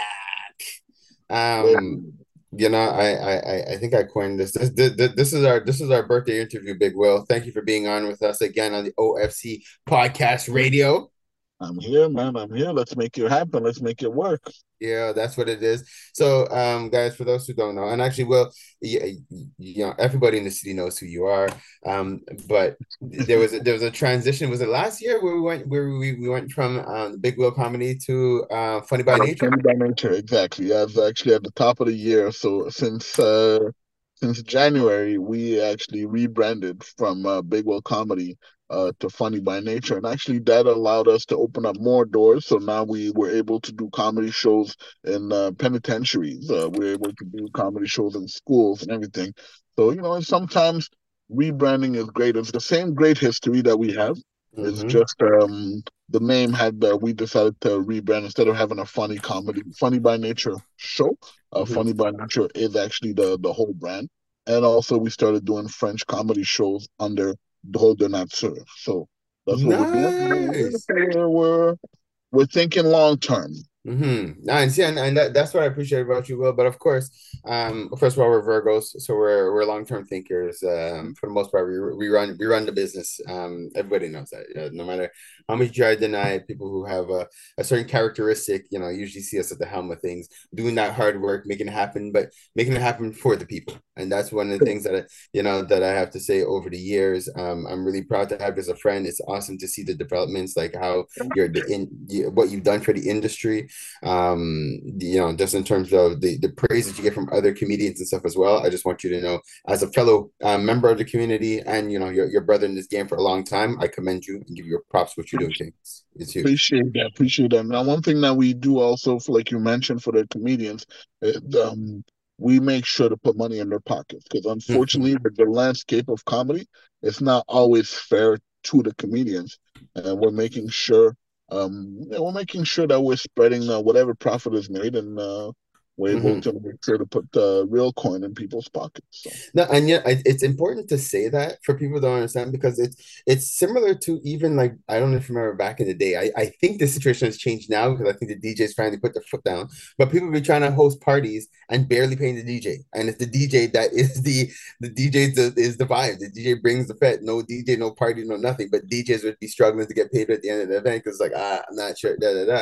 You know, I think I coined this. This is our birthday interview, Big Will. Thank you for being on with us again on the OFC Podcast Radio. I'm here, man. I'm here. Let's make it happen. Let's make it work. Yeah, that's what it is. So, guys, for those who don't know, and actually, Will, you know, everybody in the city knows who you are. But there was a transition. Was it last year where we went from Big Will comedy to Funny by Nature? Funny by Nature, exactly. Yeah, it's actually at the top of the year. So since January, we actually rebranded from Big Will Comedy to Funny by Nature. And actually that allowed us to open up more doors. So now we were able to do comedy shows in penitentiaries. We're able to do comedy shows in schools and everything. So, you know, sometimes rebranding is great. It's the same great history that we have. Mm-hmm. It's just the name had we decided to rebrand instead of having a funny by nature show. Funny by Nature is actually the whole brand. And also we started doing French comedy shows under Drôle de Nature. So that's what we're doing. We're thinking long term. Mm-hmm. Nice, yeah, and that's what I appreciate about you, Will. But of course, first of all, we're Virgos, so we're long-term thinkers. For the most part, we run the business. Everybody knows that. No matter how much do I deny people who have a certain characteristic, usually see us at the helm of things, doing that hard work, making it happen, but making it happen for the people. And that's one of the things that I have to say over the years. I'm really proud to have you as a friend. It's awesome to see the developments, like how what you've done for the industry. Just in terms of the praise that you get from other comedians and stuff as well. I just want you to know, as a fellow member of the community and your brother in this game for a long time, I commend you and give you props for what you're doing, King. It's huge. Appreciate that. Now, one thing that we do also, for, like you mentioned, for the comedians, we make sure to put money in their pockets, because unfortunately, the landscape of comedy is not always fair to the comedians, and we're making sure that we're spreading whatever profit is made, and we're able to make sure to put the real coin in people's pockets. So. No, and yet it's important to say that for people to understand, because it's similar to, even like, I don't know if you remember back in the day. I think the situation has changed now, because I think the DJs finally put their foot down. But people be trying to host parties and barely paying the DJ, and it's the DJ that is the DJ is the vibe. The DJ brings the fete. No DJ, no party, no nothing. But DJs would be struggling to get paid at the end of the event, because I'm not sure.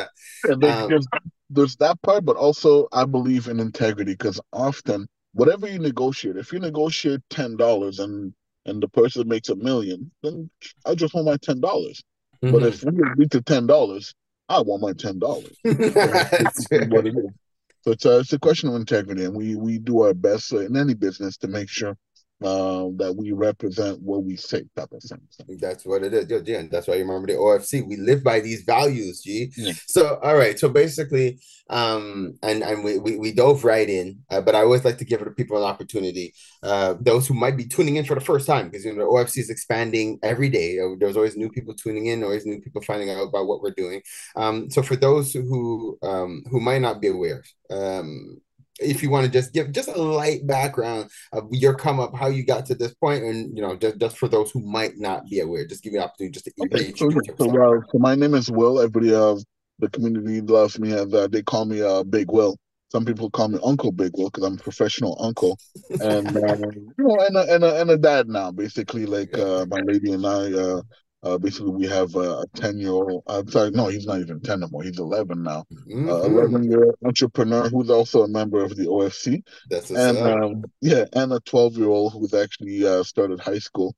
There's that part, but also I believe in integrity, because often whatever you negotiate, if you negotiate $10 and the person makes $1 million, then I just want my $10. But if we agree to $10, I want my $10. That's what it is. So it's a question of integrity, and we do our best in any business to make sure that we represent what we say, type of thing. That's what it is. Yeah, that's why you remember the OFC. We live by these values, G. Yeah. So, all right. So basically, and we dove right in, but I always like to give the people an opportunity. Those who might be tuning in for the first time, because the OFC is expanding every day. There's always new people tuning in, always new people finding out about what we're doing. So for those who might not be aware, if you want to just give just a light background of your come up, how you got to this point, and just for those who might not be aware, just give you an opportunity just to So my name is Will. Everybody of the community loves me as they call me Big Will. Some people call me Uncle Big Will, because I'm a professional uncle, and and a dad now. Basically, like my lady and I. Basically, we have a 10-year-old. I'm sorry, no, he's not even 10 anymore. He's 11 now. 11-year-old entrepreneur who's also a member of the OFC. That's and a 12-year-old who's actually started high school.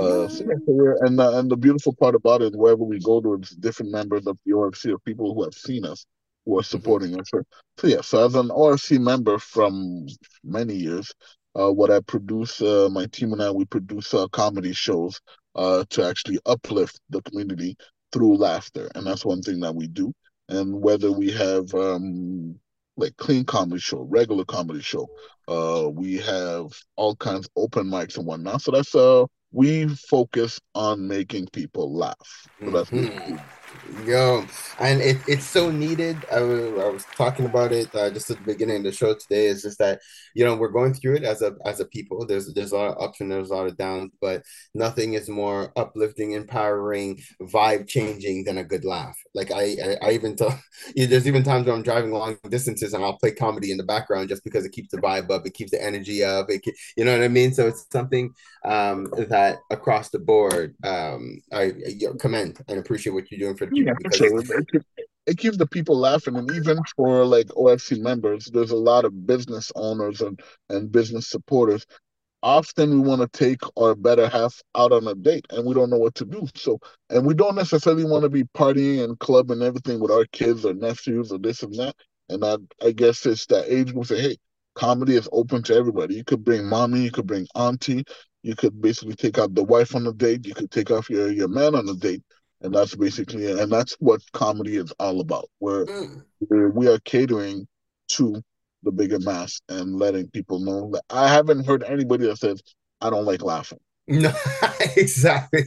And the beautiful part about it, wherever we go to, it's different members of the OFC or people who have seen us, who are supporting us. So as an OFC member from many years, what I produce, my team and I, we produce comedy shows to actually uplift the community through laughter, and that's one thing that we do. And whether we have like clean comedy show, regular comedy show, we have all kinds of open mics and whatnot. So that's we focus on making people laugh. So that's what we do. Yo, and it's so needed. I was talking about it just at the beginning of the show today. It's just that we're going through it as a people. There's a lot of ups and there's a lot of downs, but nothing is more uplifting, empowering, vibe changing than a good laugh. Like I even tell there's even times when I'm driving long distances and I'll play comedy in the background just because it keeps the vibe up, it keeps the energy up. You know what I mean? So it's something that across the board I commend and appreciate what you're doing for the people. It keeps the people laughing, and even for like OFC members, there's a lot of business owners and business supporters. Often we want to take our better half out on a date, and we don't know what to do. So, and we don't necessarily want to be partying and club and everything with our kids or nephews or this and that. And I guess it's that age we say, hey, comedy is open to everybody. You could bring mommy, you could bring auntie, you could basically take out the wife on a date, you could take off your man on a date. And that's basically, and that's what comedy is all about. Where we are catering to the bigger mass and letting people know that I haven't heard anybody that says, I don't like laughing. No, exactly.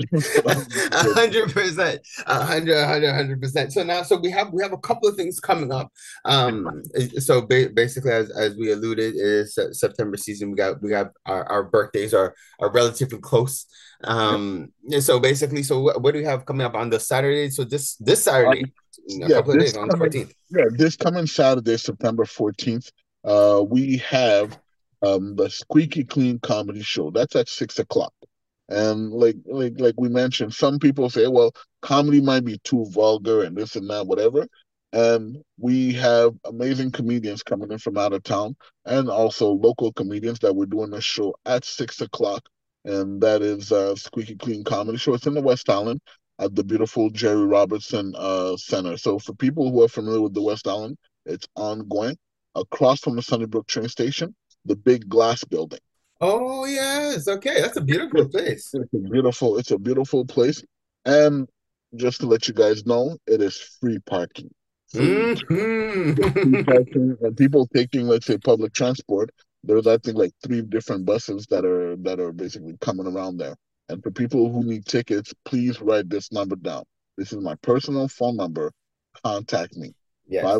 100%. 100%. So we have a couple of things coming up. So basically, as we alluded, is September season. We got our birthdays are relatively close. So basically, what do we have coming up on the Saturday? So this Saturday, a couple of days on the 14th. Yeah, this coming Saturday, September 14th, we have the Squeaky Clean Comedy Show. That's at 6 o'clock. And like we mentioned, some people say, well, comedy might be too vulgar and this and that, whatever. And we have amazing comedians coming in from out of town and also local comedians that we're doing a show at 6 o'clock. And that is Squeaky Clean Comedy Show. It's in the West Island at the beautiful Jerry Robertson Center. So for people who are familiar with the West Island, it's ongoing across from the Sunnybrook train station, the big glass building. Oh yes, okay, that's a beautiful place. It's a beautiful place. And just to let you guys know, it is free parking. Free, free Mhm. parking and people taking, let's say, public transport. There's I think like three different buses that are basically coming around there. And for people who need tickets, please write this number down. This is my personal phone number. Contact me. Yes.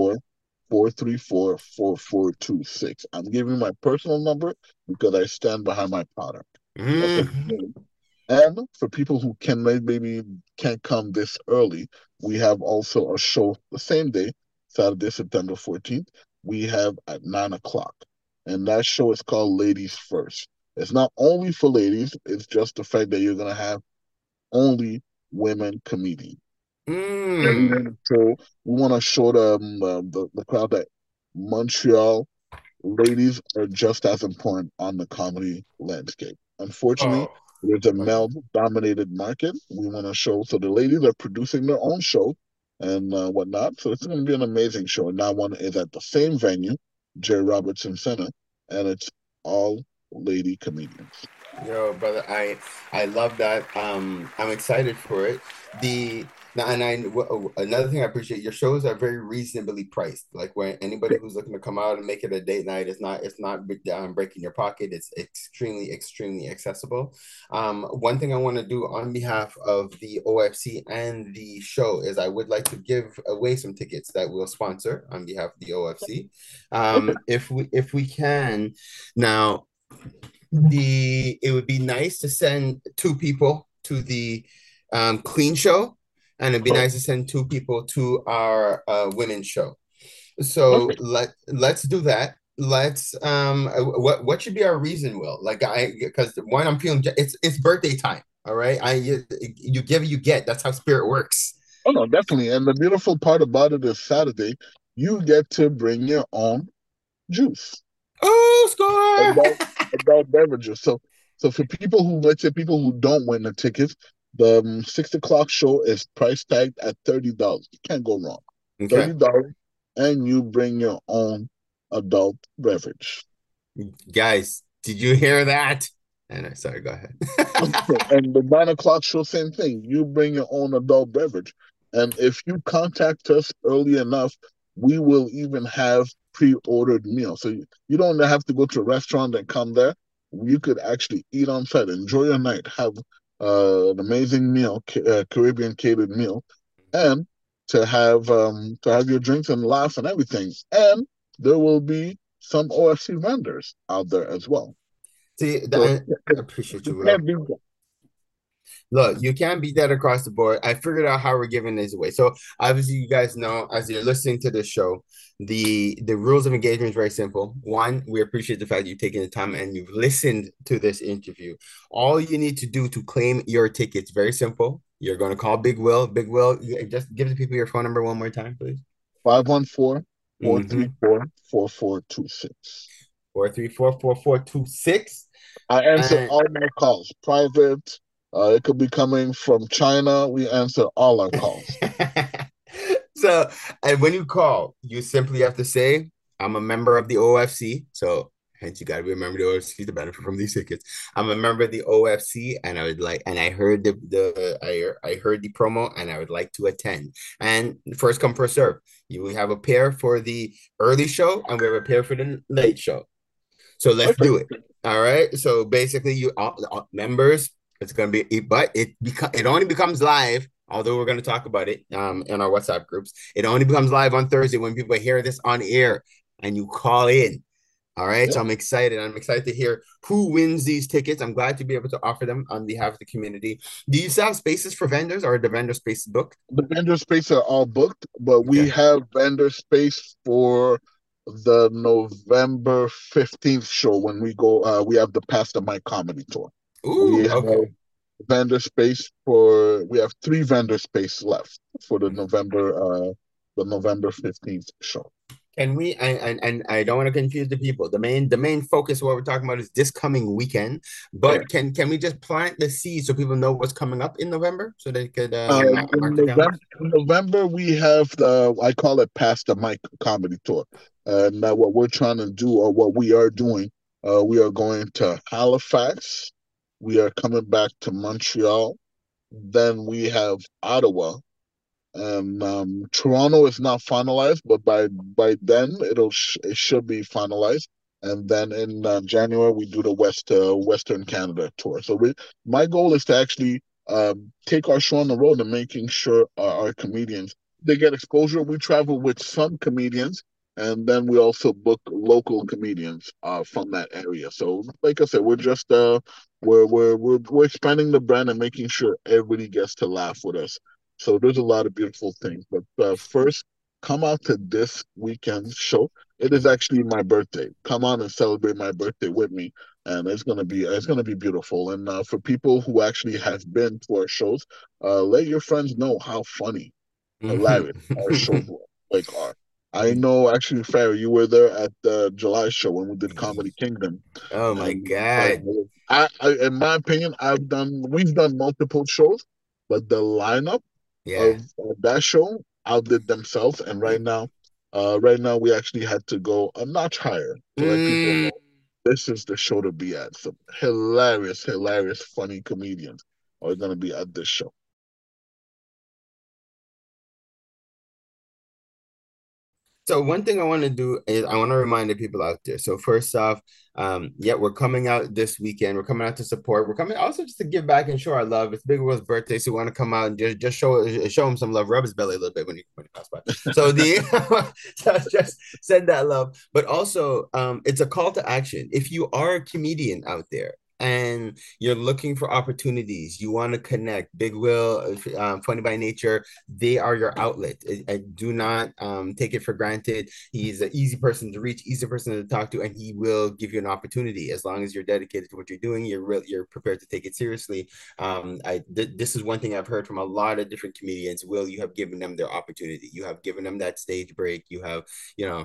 514-434-4426. I'm giving my personal number because I stand behind my product. That's a Mhm. and for people who can maybe can't come this early, we have also a show the same day, Saturday, September 14th. We have at 9 o'clock. And that show is called Ladies First. It's not only for ladies, it's just the fact that you're gonna have only women comedians. And we Mm. want to show we want to show the crowd that Montreal ladies are just as important on the comedy landscape. Unfortunately, Oh. there's a Okay. male-dominated market. We want to show, so the ladies are producing their own show and whatnot. So it's going to be an amazing show. And that one is at the same venue, Jerry Robertson Center, and it's all lady comedians. Yo, brother, I love that. I'm excited for it. The now, and another thing I appreciate, your shows are very reasonably priced. Like when anybody who's looking to come out and make it a date night, it's not breaking your pocket. It's extremely accessible. One thing I want to do on behalf of the OFC and the show is I would like to give away some tickets that we'll sponsor on behalf of the OFC. Okay. If we can now the it would be nice to send two people to the clean show, and it'd be Oh, nice to send two people to our women's show. So perfect. let's do that. Let's what should be our reason, Will? Like I because one I'm feeling it's birthday time. All right, you give you get. That's how spirit works. Oh no, definitely. And the beautiful part about it is Saturday, you get to bring your own juice. Oh, adult score! adult beverages. So for people who let's say people who don't win the tickets, the 6 o'clock show is price tagged at $30. You can't go wrong. Okay, $30, and you bring your own adult beverage. guys, did you hear that? And sorry, go ahead. And the 9 o'clock show, same thing. You bring your own adult beverage. And if you contact us early enough, we will even have pre-ordered meals. So you don't have to go to a restaurant and come there. You could actually eat on site, enjoy your night, have an amazing meal, Caribbean catered meal, and to have your drinks and laughs and everything. And there will be some OFC vendors out there as well. See, So I appreciate you you, Will. can't be Look, you can't beat that across the board. I figured out how we're giving this away. So obviously, you guys know as you're listening to this show, the rules of engagement is very simple. One, we appreciate the fact you've taken the time and you've listened to this interview. All you need to do to claim your tickets, very simple. You're going to call Big Will. Big Will, just give the people your phone number one more time, please. 514 four three Mm-hmm. four 4426. 434-4426. I answer And all my calls. Private, it could be coming from China. We answer all our calls. so, and when you call, you simply have to say, I'm a member of the OFC. So, hence, you got to remember the OFC to benefit from these tickets. I'm a member of the OFC, and I would like, and I heard I heard the promo, and I would like to attend. And first come, first serve. You will have a pair for the early show, and we have a pair for the late show. So let's Okay. do it. All right. So basically, you all members, it's gonna be, but it only becomes live. Although we're gonna talk about it in our WhatsApp groups, it only becomes live on Thursday when people hear this on air and you call in. All right. So Yeah. I'm excited. I'm excited to hear who wins these tickets. I'm glad to be able to offer them on behalf of the community. Do you still have spaces for vendors, or are the vendor spaces booked? The vendor space are all booked, but we Okay. have vendor space for the November 15th show when we go. We have the Pastor Mike comedy tour. Ooh, We have okay. we have three vendor space left for the November 15th show. Can we and I don't want to confuse the people. The main focus of what we're talking about is this coming weekend. But Correct. can we just plant the seed so people know what's coming up in November so they could mark In their calendars? November, we have I call it Past the Mic comedy tour. And what we're trying to do, or what we are doing, we are going to Halifax. We are coming back to Montreal. Then we have Ottawa. And Toronto is not finalized, but by then it should be finalized. And then in January we do the Western Canada tour. So my goal is to actually take our show on the road and making sure our comedians they get exposure. We travel with some comedians, and then we also book local comedians from that area. So like I said, we're just we're expanding the brand and making sure everybody gets to laugh with us. So there's a lot of beautiful things. But first, come out to this weekend's show. It is Mhm. actually my birthday. Come on and celebrate my birthday with me, and it's gonna be beautiful. And for people who actually have been to our shows, let your friends know how funny, hilarious our shows are. I know actually, Farrah, you were there at the July show when we did Comedy Kingdom, Oh my and like God. in my opinion, we've done multiple shows, but the lineup Yeah. of that show outdid themselves. And right now we actually had to go a notch higher to let people Mm. know this is the show to be at. Some hilarious, hilarious, funny comedians are going to be at this show. So one thing I want to do is I want to remind the people out there. So first off, yeah, we're coming out this weekend. We're coming out to support. We're coming also just to give back and show our love. It's Big Will's birthday, so we want to come out and just show him some love, rub his belly a little bit when he pass by. So the so just send that love, but also it's a call to action. If you are a comedian out there and you're looking for opportunities, you want to connect. Big Will, Funny by Nature, they are your outlet. I do not take it for granted. He's an easy person to reach, easy person to talk to, and he will give you an opportunity as long as you're dedicated to what you're doing. You're prepared to take it seriously. This is one thing I've heard from a lot of different comedians. Will, you have given them their opportunity. You have given them that stage break. You have, you know,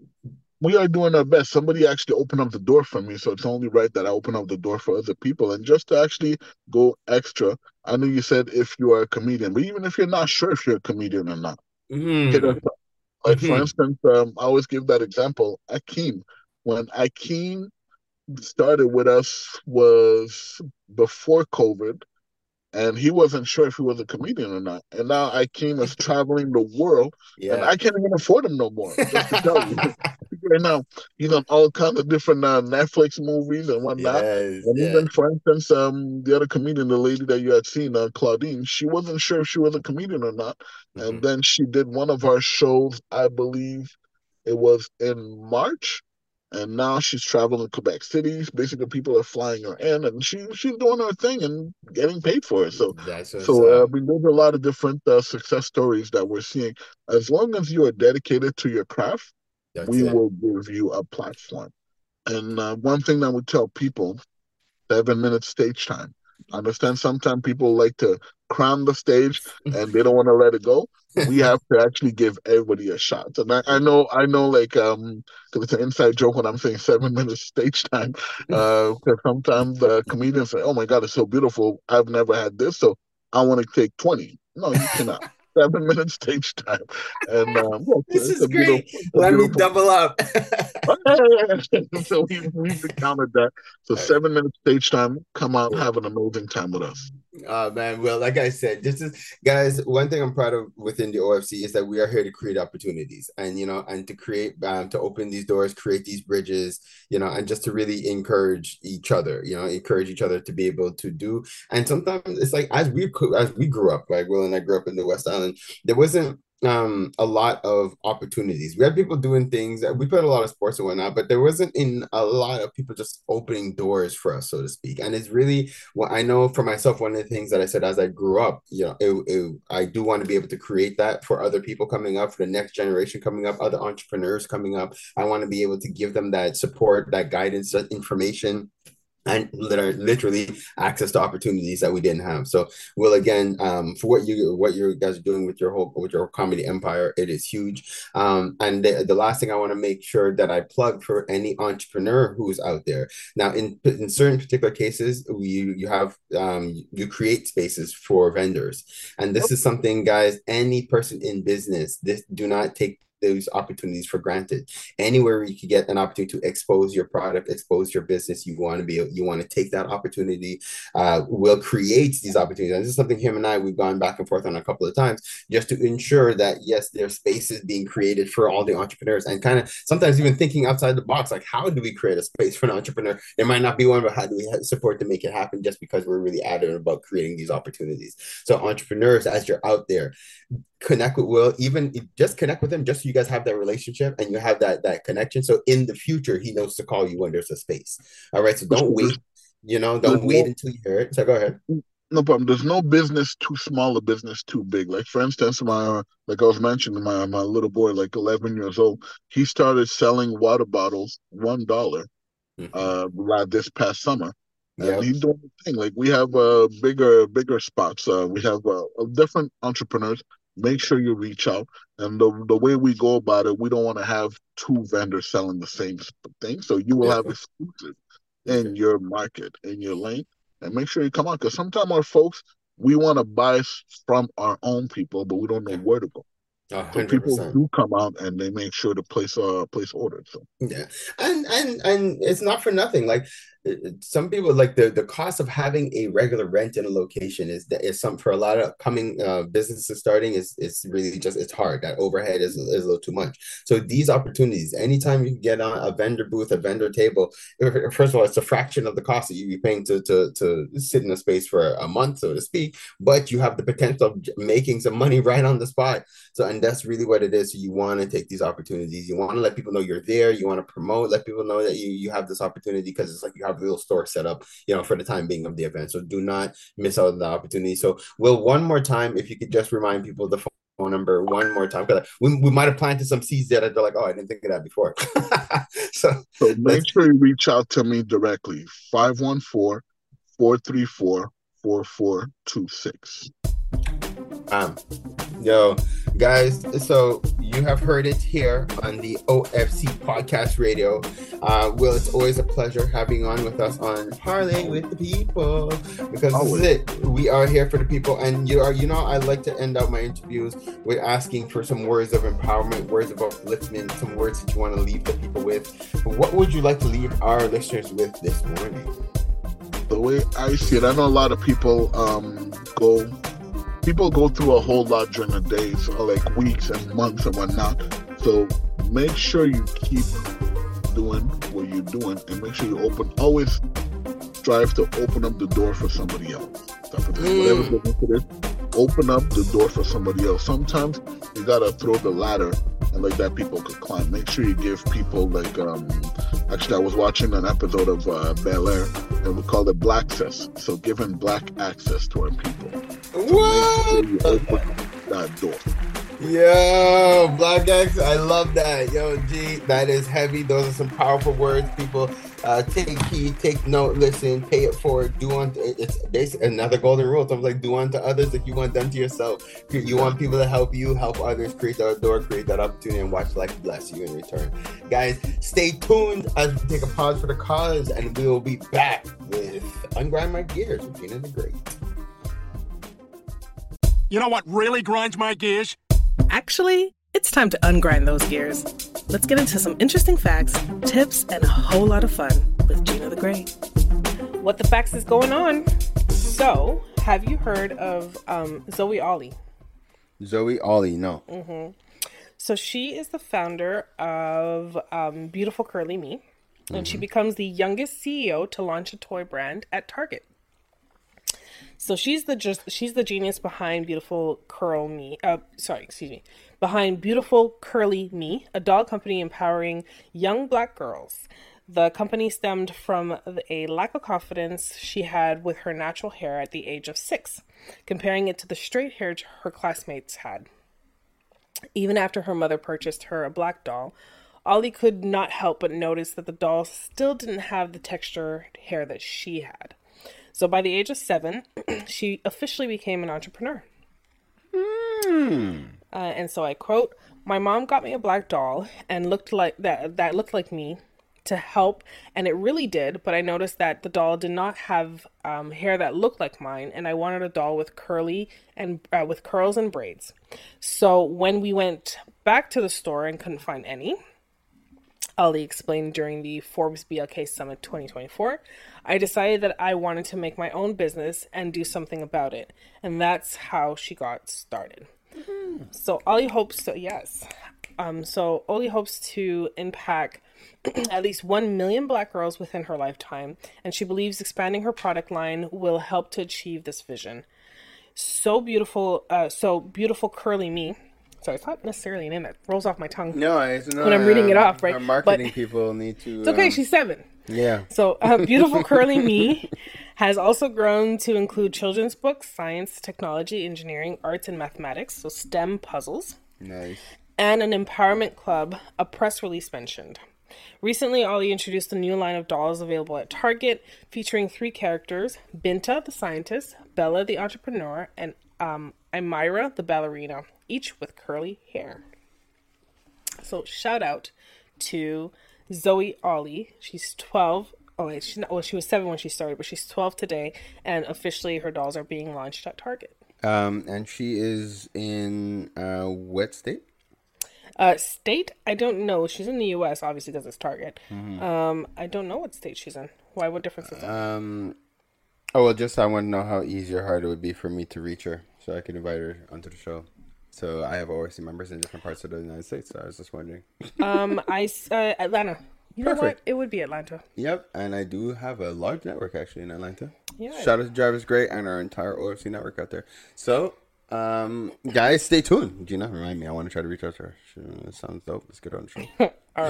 We are doing our best. Somebody actually opened up the door for me, so it's only right that I open up the door for other people. And just to actually go extra, I know you said if you are a comedian, but even if you're not sure if you're a comedian or not, hit us mm, up. Like for mm-hmm, instance, I always give that example. Akeem, when Akeem started with us was before COVID, and he wasn't sure if he was a comedian or not. And now Akeem is traveling the world, and yeah. I can't even afford him no more. Just to tell you, right now he's on all kinds of different Netflix movies and whatnot. Yes, And yeah. even, for instance, the other comedian, the lady that you had seen, Claudine, she wasn't sure if she was a comedian or not. And Mm-hmm. then she did one of our shows, I believe it was in March, and now she's traveling to Quebec City. Basically, people are flying her in, and she's doing her thing and getting paid for it. So, That's what's so up. I mean, there's a lot of different success stories that we're seeing. As long as you are dedicated to your craft, That's we it. will give you a platform. And one thing that we tell people: 7 minutes stage time. I understand sometimes people like to cram the stage and they don't want to let it go. We have to actually give everybody a shot. And I know, like, because it's an inside joke when I'm saying 7 minutes stage time. Because sometimes comedians say, "Oh my God, it's so beautiful. I've never had this, so I want to take 20." No, you cannot. 7 minutes stage time, and yeah, This it's is a beautiful, great. it's a Let me beautiful. double up. So we've encountered that. So 7 minutes stage time. Come out, Cool. have an amazing time with us. Man, well, like I said, this is guys. One thing I'm proud of within the OFC is that we are here to create opportunities, and and to create, to open these doors, create these bridges, and just to really encourage each other, encourage each other to be able to do. And sometimes it's like as we grew up, like Will and I grew up in the West Island, there wasn't a lot of opportunities. We had people doing things. We played a lot of sports and whatnot, but there wasn't in a lot of people just opening doors for us, so to speak. And it's really well, I know for myself, one of the things that I said as I grew up, I do want to be able to create that for other people coming up, for the next generation coming up, other entrepreneurs coming up. I want to be able to give them that support, that guidance, that information, and literally access to opportunities that we didn't have. So, Will, again, for what you guys are doing with your comedy empire, it is huge. And the last thing I want to make sure that I plug for any entrepreneur who's out there now, in certain particular cases, you create spaces for vendors, and this is something, guys. Any person in business, do not take those opportunities for granted. Anywhere you can get an opportunity to expose your product, expose your business, you want to take that opportunity. Will create these opportunities. And this is something him and I, we've gone back and forth on a couple of times, just to ensure that yes, there's spaces being created for all the entrepreneurs, and kind of sometimes even thinking outside the box, like how do we create a space for an entrepreneur? There might not be one, but how do we support to make it happen? Just because we're really adamant about creating these opportunities. So entrepreneurs, as you're out there, connect with Will, even just connect with him, just so you guys have that relationship and you have that connection. So in the future, he knows to call you when there's a space. All right. So don't wait, don't wait until you hear it. So go ahead. No problem. There's no business too small, a business too big. Like for instance, like I was mentioning, my little boy, like 11 years old, he started selling water bottles $1 this past summer. And he's doing the thing. Like we have bigger spots. We have different entrepreneurs. Make sure you reach out. And the way we go about it, we don't want to have two vendors selling the same thing. So you will have exclusive in your market, in your lane. And make sure you come out. Because sometimes our folks, we want to buy from our own people, but we don't know where to go. 100%. So people do come out and they make sure to place orders. So yeah, and it's not for nothing. Like some people, like the cost of having a regular rent in a location is something for a lot of coming businesses starting is really just, it's hard. That overhead is a little too much. So these opportunities, anytime you can get on a vendor booth, a vendor table, first of all, it's a fraction of the cost that you'd be paying to sit in a space for a month, so to speak. But you have the potential of making some money right on the spot. So, and that's really what it is. So you want to take these opportunities. You want to let people know you're there. You want to promote, let people know that you have this opportunity, because it's like you have a little store set up, for the time being of the event. So do not miss out on the opportunity. So Will, one more time, if you could just remind people the phone number one more time, because we might have planted some seeds there that they're like, oh, I didn't think of that before. so make sure you reach out to me directly. 514-434-4426. Yo, guys, so you have heard it here on the OFC Podcast Radio. Will, it's always a pleasure having you on with us on Parlaying with the People, because this is it. We are here for the people, and I like to end out my interviews with asking for some words of empowerment, words of upliftment, some words that you want to leave the people with. What would you like to leave our listeners with this morning? The way I see it, I know a lot of people go through a whole lot during the day, so like weeks and months and whatnot. So make sure you keep doing what you're doing, and make sure you always strive to open up the door for somebody else. Whatever business it is, open up the door for somebody else. Sometimes you gotta throw the ladder and like that people could climb. Make sure you give people actually I was watching an episode of Bel Air, and we call it Black Access. So giving black access to our people. What? So open that door. Yo, Black X, I love that. Yo, G, that is heavy. Those are some powerful words. People, take heed, take note, listen, pay it forward. It's basically another golden rule. So I'm like, do unto others like you want done to yourself. You want people to help you, help others, create that door, create that opportunity, and watch life bless you in return. Guys, stay tuned as we take a pause for the cause, and we will be back with Ungrind My Gears with Gina the Great. You know what really grinds my gears? Actually, it's time to ungrind those gears. Let's get into some interesting facts, tips, and a whole lot of fun with Gina the Great. What the facts is going on? So, have you heard of Zoe Ollie? Zoe Ollie, no. Mm-hmm. So she is the founder of Beautiful Curly Me, and she becomes the youngest CEO to launch a toy brand at Target. So she's the genius behind Beautiful Curly Me, a doll company empowering young Black girls. The company stemmed from a lack of confidence she had with her natural hair at the age of 6, comparing it to the straight hair her classmates had. Even after her mother purchased her a black doll, Ollie could not help but notice that the doll still didn't have the textured hair that she had. So by the age of 7, she officially became an entrepreneur. And so I quote, "My mom got me a black doll and looked like that looked like me to help, and it really did, but I noticed that the doll did not have hair that looked like mine, and I wanted a doll with curls and braids. So when we went back to the store and couldn't find any," Ali explained during the Forbes BLK Summit 2024, "I decided that I wanted to make my own business and do something about it. And that's how she got started." So Oli hopes to, Oli hopes to impact at least 1 million Black girls within her lifetime. And she believes expanding her product line will help to achieve this vision. So beautiful, curly me. Sorry, it's not necessarily a name that rolls off my tongue. No, it's not. When I'm reading it off, right? Our marketing people need to. It's okay. She's 7. Yeah. So beautiful curly me has also grown to include children's books, science, technology, engineering, arts, and mathematics. So STEM puzzles. Nice. And an empowerment club, a press release mentioned. Recently, Ollie introduced a new line of dolls available at Target, featuring 3 characters: Binta, the scientist, Bella, the entrepreneur, and Amira, the ballerina, each with curly hair. So shout out to Zoe Ollie. She's 12. Oh wait, she was 7 when she started, but she's 12 today, and officially her dolls are being launched at Target. And she is in what state? State? I don't know. She's in the U.S. obviously because it's Target. I don't know what state she's in. Why? What difference is that? Oh well, just I want to know how easy or hard it would be for me to reach her, so I could invite her onto the show. So I have ORC members in different parts of the United States. So I was just wondering. Atlanta. You know what? It would be Atlanta. Yep, and I do have a large network actually in Atlanta. Yeah. Shout out to Drivers Great and our entire OFC network out there. So, guys, stay tuned. Gina, remind me. I want to try to reach out to her. It sounds dope. Let's get her on the show. All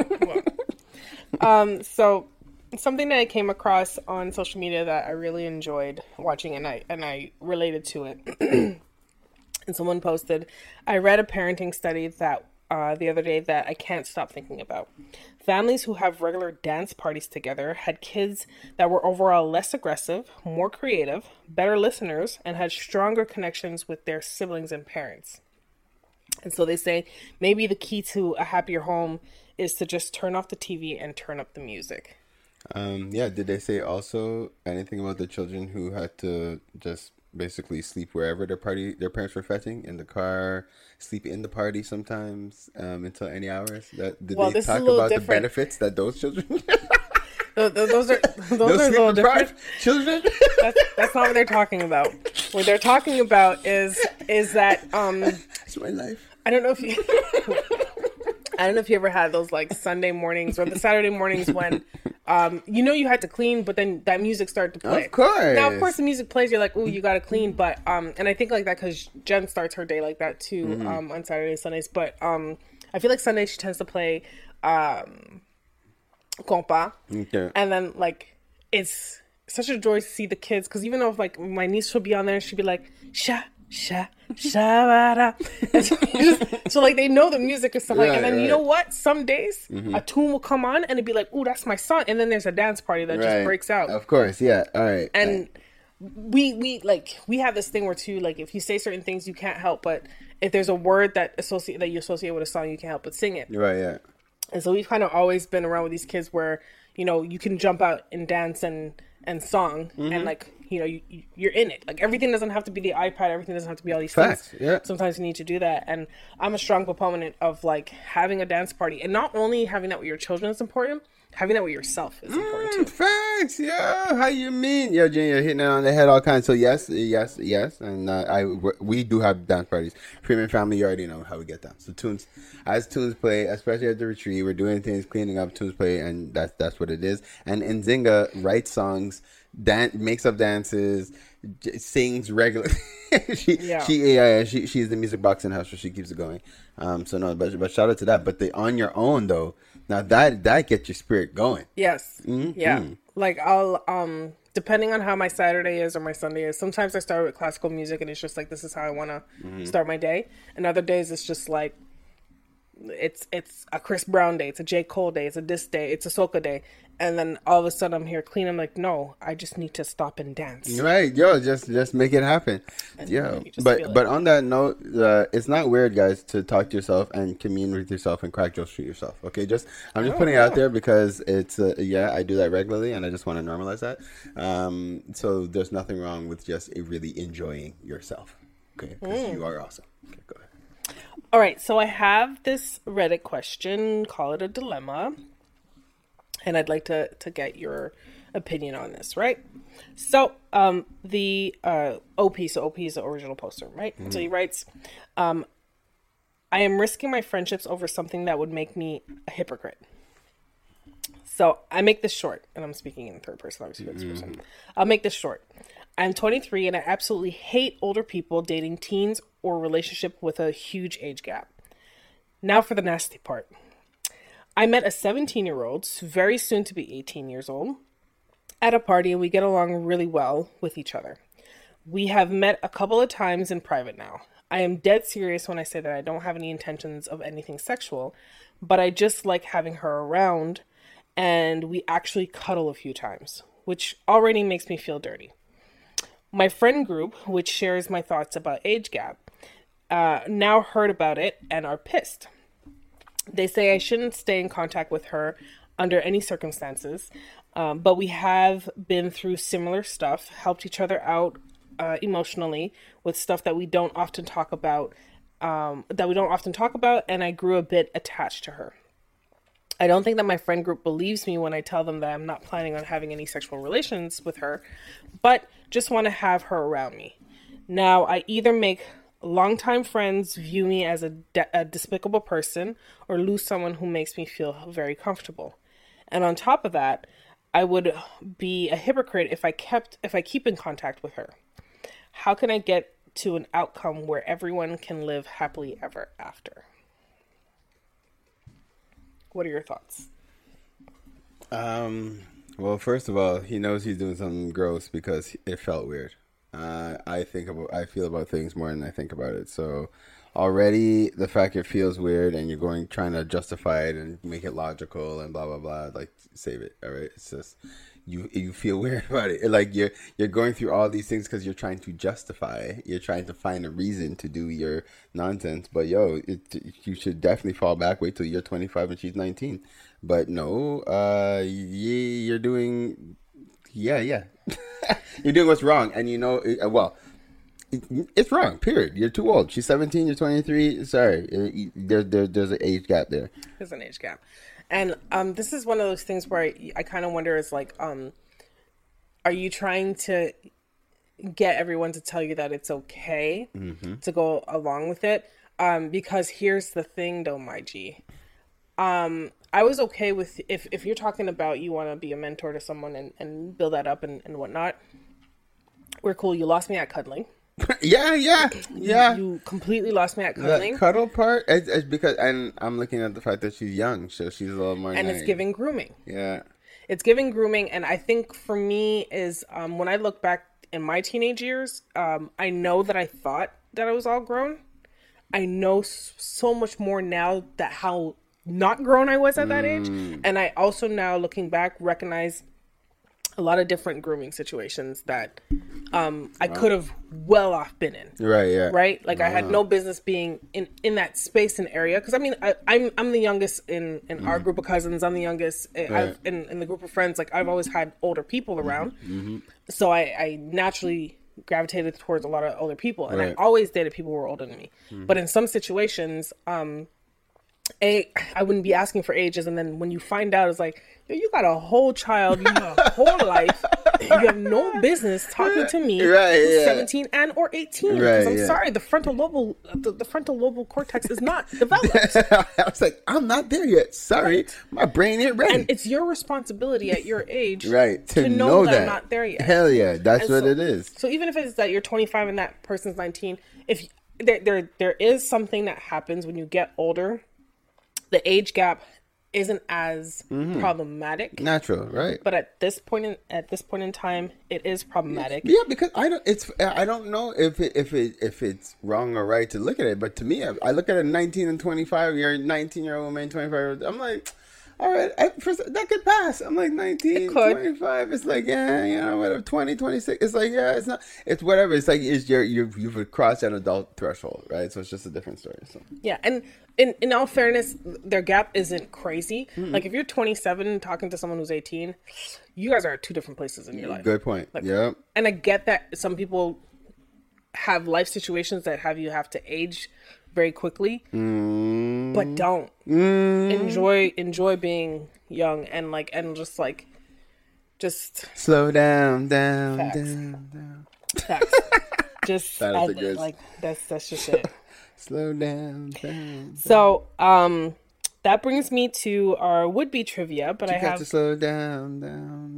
right. So something that I came across on social media that I really enjoyed watching, and I related to it. And someone posted, "I read a parenting study that the other day that I can't stop thinking about. Families who have regular dance parties together had kids that were overall less aggressive, more creative, better listeners, and had stronger connections with their siblings and parents." And so they say maybe the key to a happier home is to just turn off the TV and turn up the music. Yeah, did they say also anything about the children who had to just basically sleep wherever their parents were fetching, in the car, sleep in the party sometimes, until any hours? Did they talk about the benefits that those children those are a little different. Children? That's not what they're talking about. What they're talking about is that It's my life. I don't know if you ever had those like Sunday mornings or the Saturday mornings when you had to clean, but then that music started to play. Of course. Now, of course, the music plays. You're like, "Ooh, you gotta clean," but and I think like that because Jen starts her day like that too on Saturdays and Sundays. But I feel like Sunday she tends to play compa, Okay. and then like it's such a joy to see the kids because even though like my niece will be on there, she'd be like sha sha sha. So like they know the music and stuff like, and then you know what? Some days a tune will come on and it'd be like, "Ooh, that's my song," and then there's a dance party that just breaks out. Of course, yeah. All right. And we have this thing where too, like if you say certain things, you can't help but if there's a word that you associate with a song, you can't help but sing it. Right. Yeah. And so we've kind of always been around with these kids where you can jump out and dance and song and like you're in it. Like everything doesn't have to be the iPad. Everything doesn't have to be all these things. Yeah. Sometimes you need to do that. And I'm a strong proponent of like having a dance party, and not only having that with your children is important. Having that with yourself is important too. Facts, yeah. How you mean? Yo, Jen, you're hitting it on the head all kinds. So yes. And we do have dance parties. Premium family, you already know how we get down. So tunes play, especially at the retreat, we're doing things, cleaning up, tunes play, and that's what it is. And Nzinga writes songs, makes up dances, sings regularly. She's the music box in house, so she keeps it going. So no, but shout out to that. But on your own though. Now that gets your spirit going. Yes. Mm-hmm. Yeah. Like I'll depending on how my Saturday is or my Sunday is, sometimes I start with classical music and it's just like this is how I want to start my day. And other days it's just like it's a Chris Brown day, it's a J. Cole day, it's a this day, it's a Soca day. And then all of a sudden I'm here clean. I'm like, no, I just need to stop and dance. Right, yo, just make it happen. Yeah, but on that note, it's not weird, guys, to talk to yourself and commune with yourself and crack jokes to yourself. Okay, I'm just putting it out there because it's I do that regularly and I just want to normalize that. So there's nothing wrong with just really enjoying yourself. Okay, because you are awesome. Okay, go ahead. All right, so I have this Reddit question. Call it a dilemma. And I'd like to get your opinion on this, right? So, the OP is the original poster, right? Mm-hmm. So he writes, I am risking my friendships over something that would make me a hypocrite. So I make this short, and I'm speaking in third person, obviously. Mm-hmm. I'll make this short. I'm 23, and I absolutely hate older people dating teens or relationship with a huge age gap. Now for the nasty part. I met a 17-year-old, very soon to be 18 years old, at a party, and we get along really well with each other. We have met a couple of times in private now. I am dead serious when I say that I don't have any intentions of anything sexual, but I just like having her around, and we actually cuddle a few times, which already makes me feel dirty. My friend group, which shares my thoughts about age gap, now heard about it and are pissed. They say I shouldn't stay in contact with her under any circumstances, but we have been through similar stuff, helped each other out emotionally with stuff that we don't often talk about, and I grew a bit attached to her. I don't think that my friend group believes me when I tell them that I'm not planning on having any sexual relations with her, but just want to have her around me. Now, I either make longtime friends view me as a despicable person or lose someone who makes me feel very comfortable. And on top of that, I would be a hypocrite if I keep in contact with her. How can I get to an outcome where everyone can live happily ever after? What are your thoughts? Well, first of all, he knows he's doing something gross because it felt weird. I feel about things more than I think about it. So already the fact it feels weird and you're trying to justify it and make it logical and blah blah blah, like, save it. All right, it's just you feel weird about it. Like you're going through all these things because you're trying to justify. You're trying to find a reason to do your nonsense. But you should definitely fall back. Wait till you're 25 and she's 19. But no, you're doing. Yeah. You're doing what's wrong, and it's wrong. Period. You're too old. She's 17. You're 23. Sorry, there's an age gap there. There's an age gap, and this is one of those things where I kind of wonder is like, are you trying to get everyone to tell you that it's okay to go along with it? Because here's the thing, though, my G. I was okay with if you're talking about you want to be a mentor to someone and build that up and whatnot. We're cool. You lost me at cuddling. Yeah. You completely lost me at cuddling. The cuddle part is because, and I'm looking at the fact that she's young, so she's a little more. And nice. It's giving grooming. Yeah. It's giving grooming, and I think for me is when I look back in my teenage years, I know that I thought that I was all grown. I know so much more now that how not grown I was at that age, and I also now looking back recognize a lot of different grooming situations that I could have well off been in. Right, yeah. Right? Like I had no business being in that space and area. Because I mean, I'm the youngest in our group of cousins. I'm the youngest in the group of friends. Like I've always had older people around. So I naturally gravitated towards a lot of older people. And I always dated people who were older than me. But in some situations, I wouldn't be asking for ages, and then when you find out, it's like, you got a whole child, you have a whole life, you have no business talking to me, who's 17 and or 18. Because I'm sorry, the frontal lobe cortex is not developed. I was like, I'm not there yet. Sorry, my brain ain't ready. And it's your responsibility at your age, to know that I'm not there yet. Hell yeah, that's what it is. So even if it's that you're 25 and that person's 19, if there is something that happens when you get older. The age gap isn't as problematic. Natural, right? But at this point in time, it is problematic. Yeah, because I don't know if it's wrong or right to look at it, but to me, I look at a 19 and 25 year 19-year-old woman, 25-year-old. I'm like, all right, that could pass. I'm like 19, 25. It's like, yeah, whatever. 20, 26. It's like, yeah, it's not. It's whatever. It's like you've crossed an adult threshold, right? So it's just a different story. So yeah, and in all fairness, their gap isn't crazy. Like if you're 27 talking to someone who's 18, you guys are at two different places in your life. Good point. Like, yeah. And I get that some people have life situations that have to age very quickly, but don't enjoy being young and just slow down. Facts. Just That is a good- like that's just it. Slow down. So that brings me to our would-be trivia, but You I got have to slow down.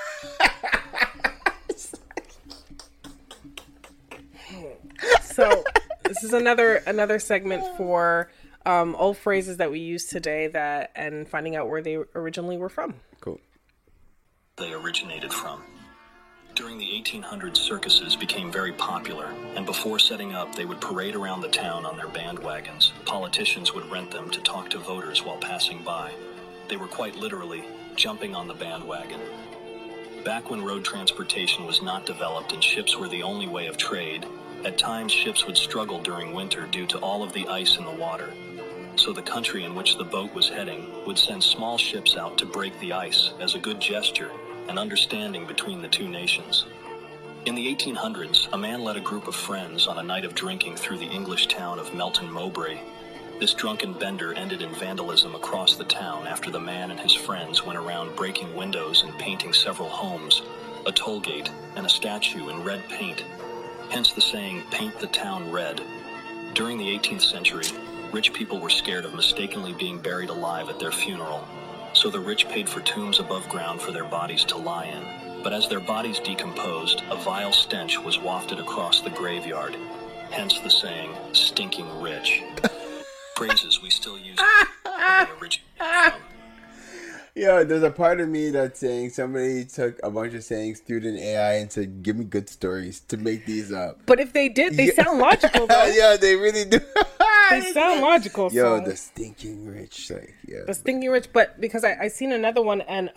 So this is another segment for old phrases that we use today and finding out where they originally were from. Cool. They originated from. During the 1800s, circuses became very popular, and before setting up, they would parade around the town on their bandwagons. Politicians would rent them to talk to voters while passing by. They were quite literally jumping on the bandwagon. Back when road transportation was not developed and ships were the only way of trade, at times ships would struggle during winter due to all of the ice in the water. So the country in which the boat was heading would send small ships out to break the ice as a good gesture and understanding between the two nations. In the 1800s, a man led a group of friends on a night of drinking through the English town of Melton Mowbray. This drunken bender ended in vandalism across the town after the man and his friends went around breaking windows and painting several homes, a toll gate, and a statue in red paint. Hence the saying, paint the town red. During the 18th century, rich people were scared of mistakenly being buried alive at their funeral. So the rich paid for tombs above ground for their bodies to lie in. But as their bodies decomposed, a vile stench was wafted across the graveyard. Hence the saying, stinking rich. Phrases we still use where they originated from. Yeah, there's a part of me that's saying somebody took a bunch of sayings, threw it in AI, and said, give me good stories to make these up. But if they did, they sound logical though. Yeah, they really do. They sound logical. Yo, so. the stinking rich. Like, yeah. The stinking rich, but because I seen another one, and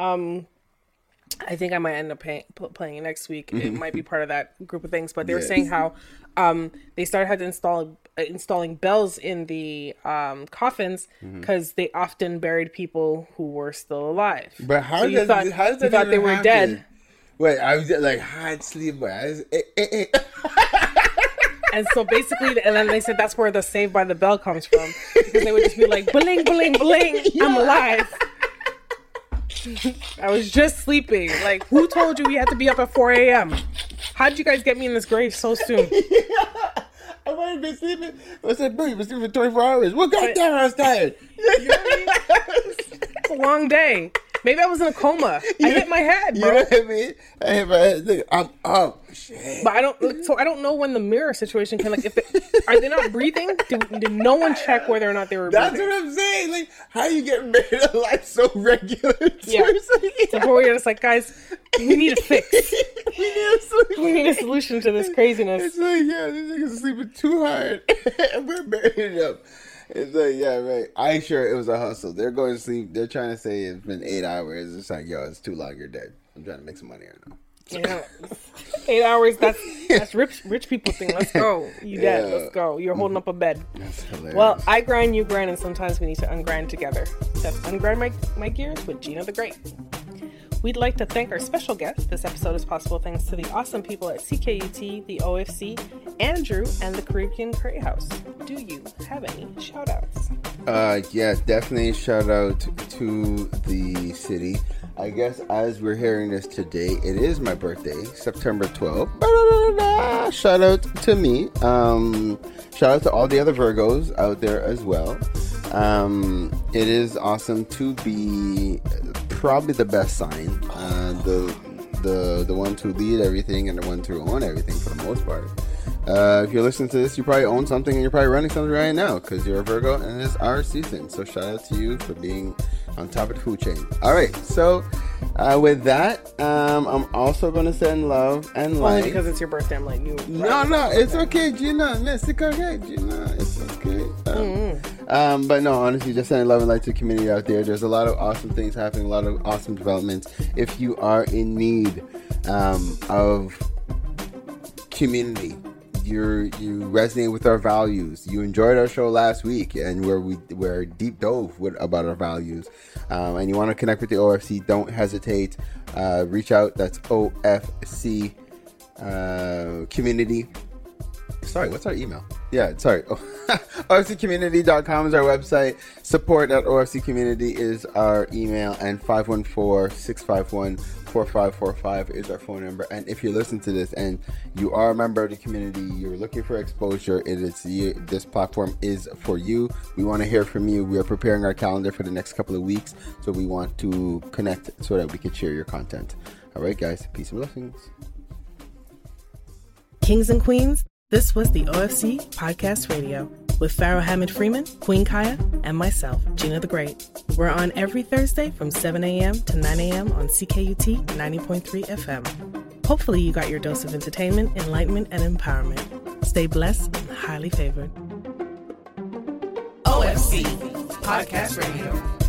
I think I might end up playing it next week. It might be part of that group of things. But they were saying how they started installing bells in the coffins because they often buried people who were still alive. But how so does that you thought they were happen? dead? Wait, I was like hard sleep, but And so basically, and then they said that's where the Saved by the Bell comes from, because they would just be like, bling, bling, bling, I'm alive. I was just sleeping. Like, who told you we had to be up at 4 a.m.? How did you guys get me in this grave so soon? I might have been sleeping. I said, bro, you've been sleeping for 24 hours. Well, goddamn, I was tired. It's a long day. Maybe I was in a coma. I hit my head, bro. You know what I mean? I hit my head. Look, I'm up. Shit. But I don't know when the mirror situation can, like, are they not breathing? Did no one check whether or not they were breathing? That's what I'm saying. Like, how you get buried alive so regular? Yeah. So we're just like, guys, we need a fix. We need a solution to this craziness. It's like, yeah, these niggas are sleeping too hard. And we're burying up. It's like, yeah, right. I sure it was a hustle. They're going to sleep. They're trying to say it's been 8 hours. It's like, yo, it's too long. You're dead. I'm trying to make some money right now. Yeah. 8 hours, that's rich people thing. Let's go. You dead. Let's go. You're holding up a bed. That's hilarious. Well, I grind, you grind, and sometimes we need to ungrind together. That's Ungrind My Gears with Gina the Great. We'd like to thank our special guest. This episode is possible thanks to the awesome people at CKUT, the OFC, Andrew, and the Caribbean Curry House. Do you have any shout outs? Yeah, definitely shout out to the city. I guess as we're hearing this today, it is my birthday, September 12th. Shout out to me. Shout out to all the other Virgos out there as well. It is awesome to be probably the best sign. The ones who lead everything and the ones who own everything for the most part. If you're listening to this, you probably own something and you're probably running something right now because you're a Virgo and it's our season. So shout out to you for being on top of the food chain. All right, so with that, I'm also going to send love and light. Only because it's your birthday, I'm like, you. No, it's okay, Gina. It's okay, Gina. It's okay. But no, honestly, just sending love and light to the community out there. There's a lot of awesome things happening, a lot of awesome developments. If you are in need of community, you resonate with our values, you enjoyed our show last week and where deep dove about our values, and you want to connect with the OFC, don't hesitate. Reach out. That's OFC community. Sorry, what's our email? OFCcommunity.com is our website. Support at OFC Community is our email, and 514-651-4545 is our phone number. And if you listen to this and you are a member of the community, you're looking for exposure, this platform is for you. We want to hear from you. We are preparing our calendar for the next couple of weeks, so we want to connect so that we can share your content. All right, guys, peace and blessings. Kings and Queens, this was the OFC Podcast Radio with Pharaoh Hammond Freeman, Queen Kaya, and myself, Gina the Great. We're on every Thursday from 7 a.m. to 9 a.m. on CKUT 90.3 FM. Hopefully you got your dose of entertainment, enlightenment, and empowerment. Stay blessed and highly favored. OFC Podcast Radio.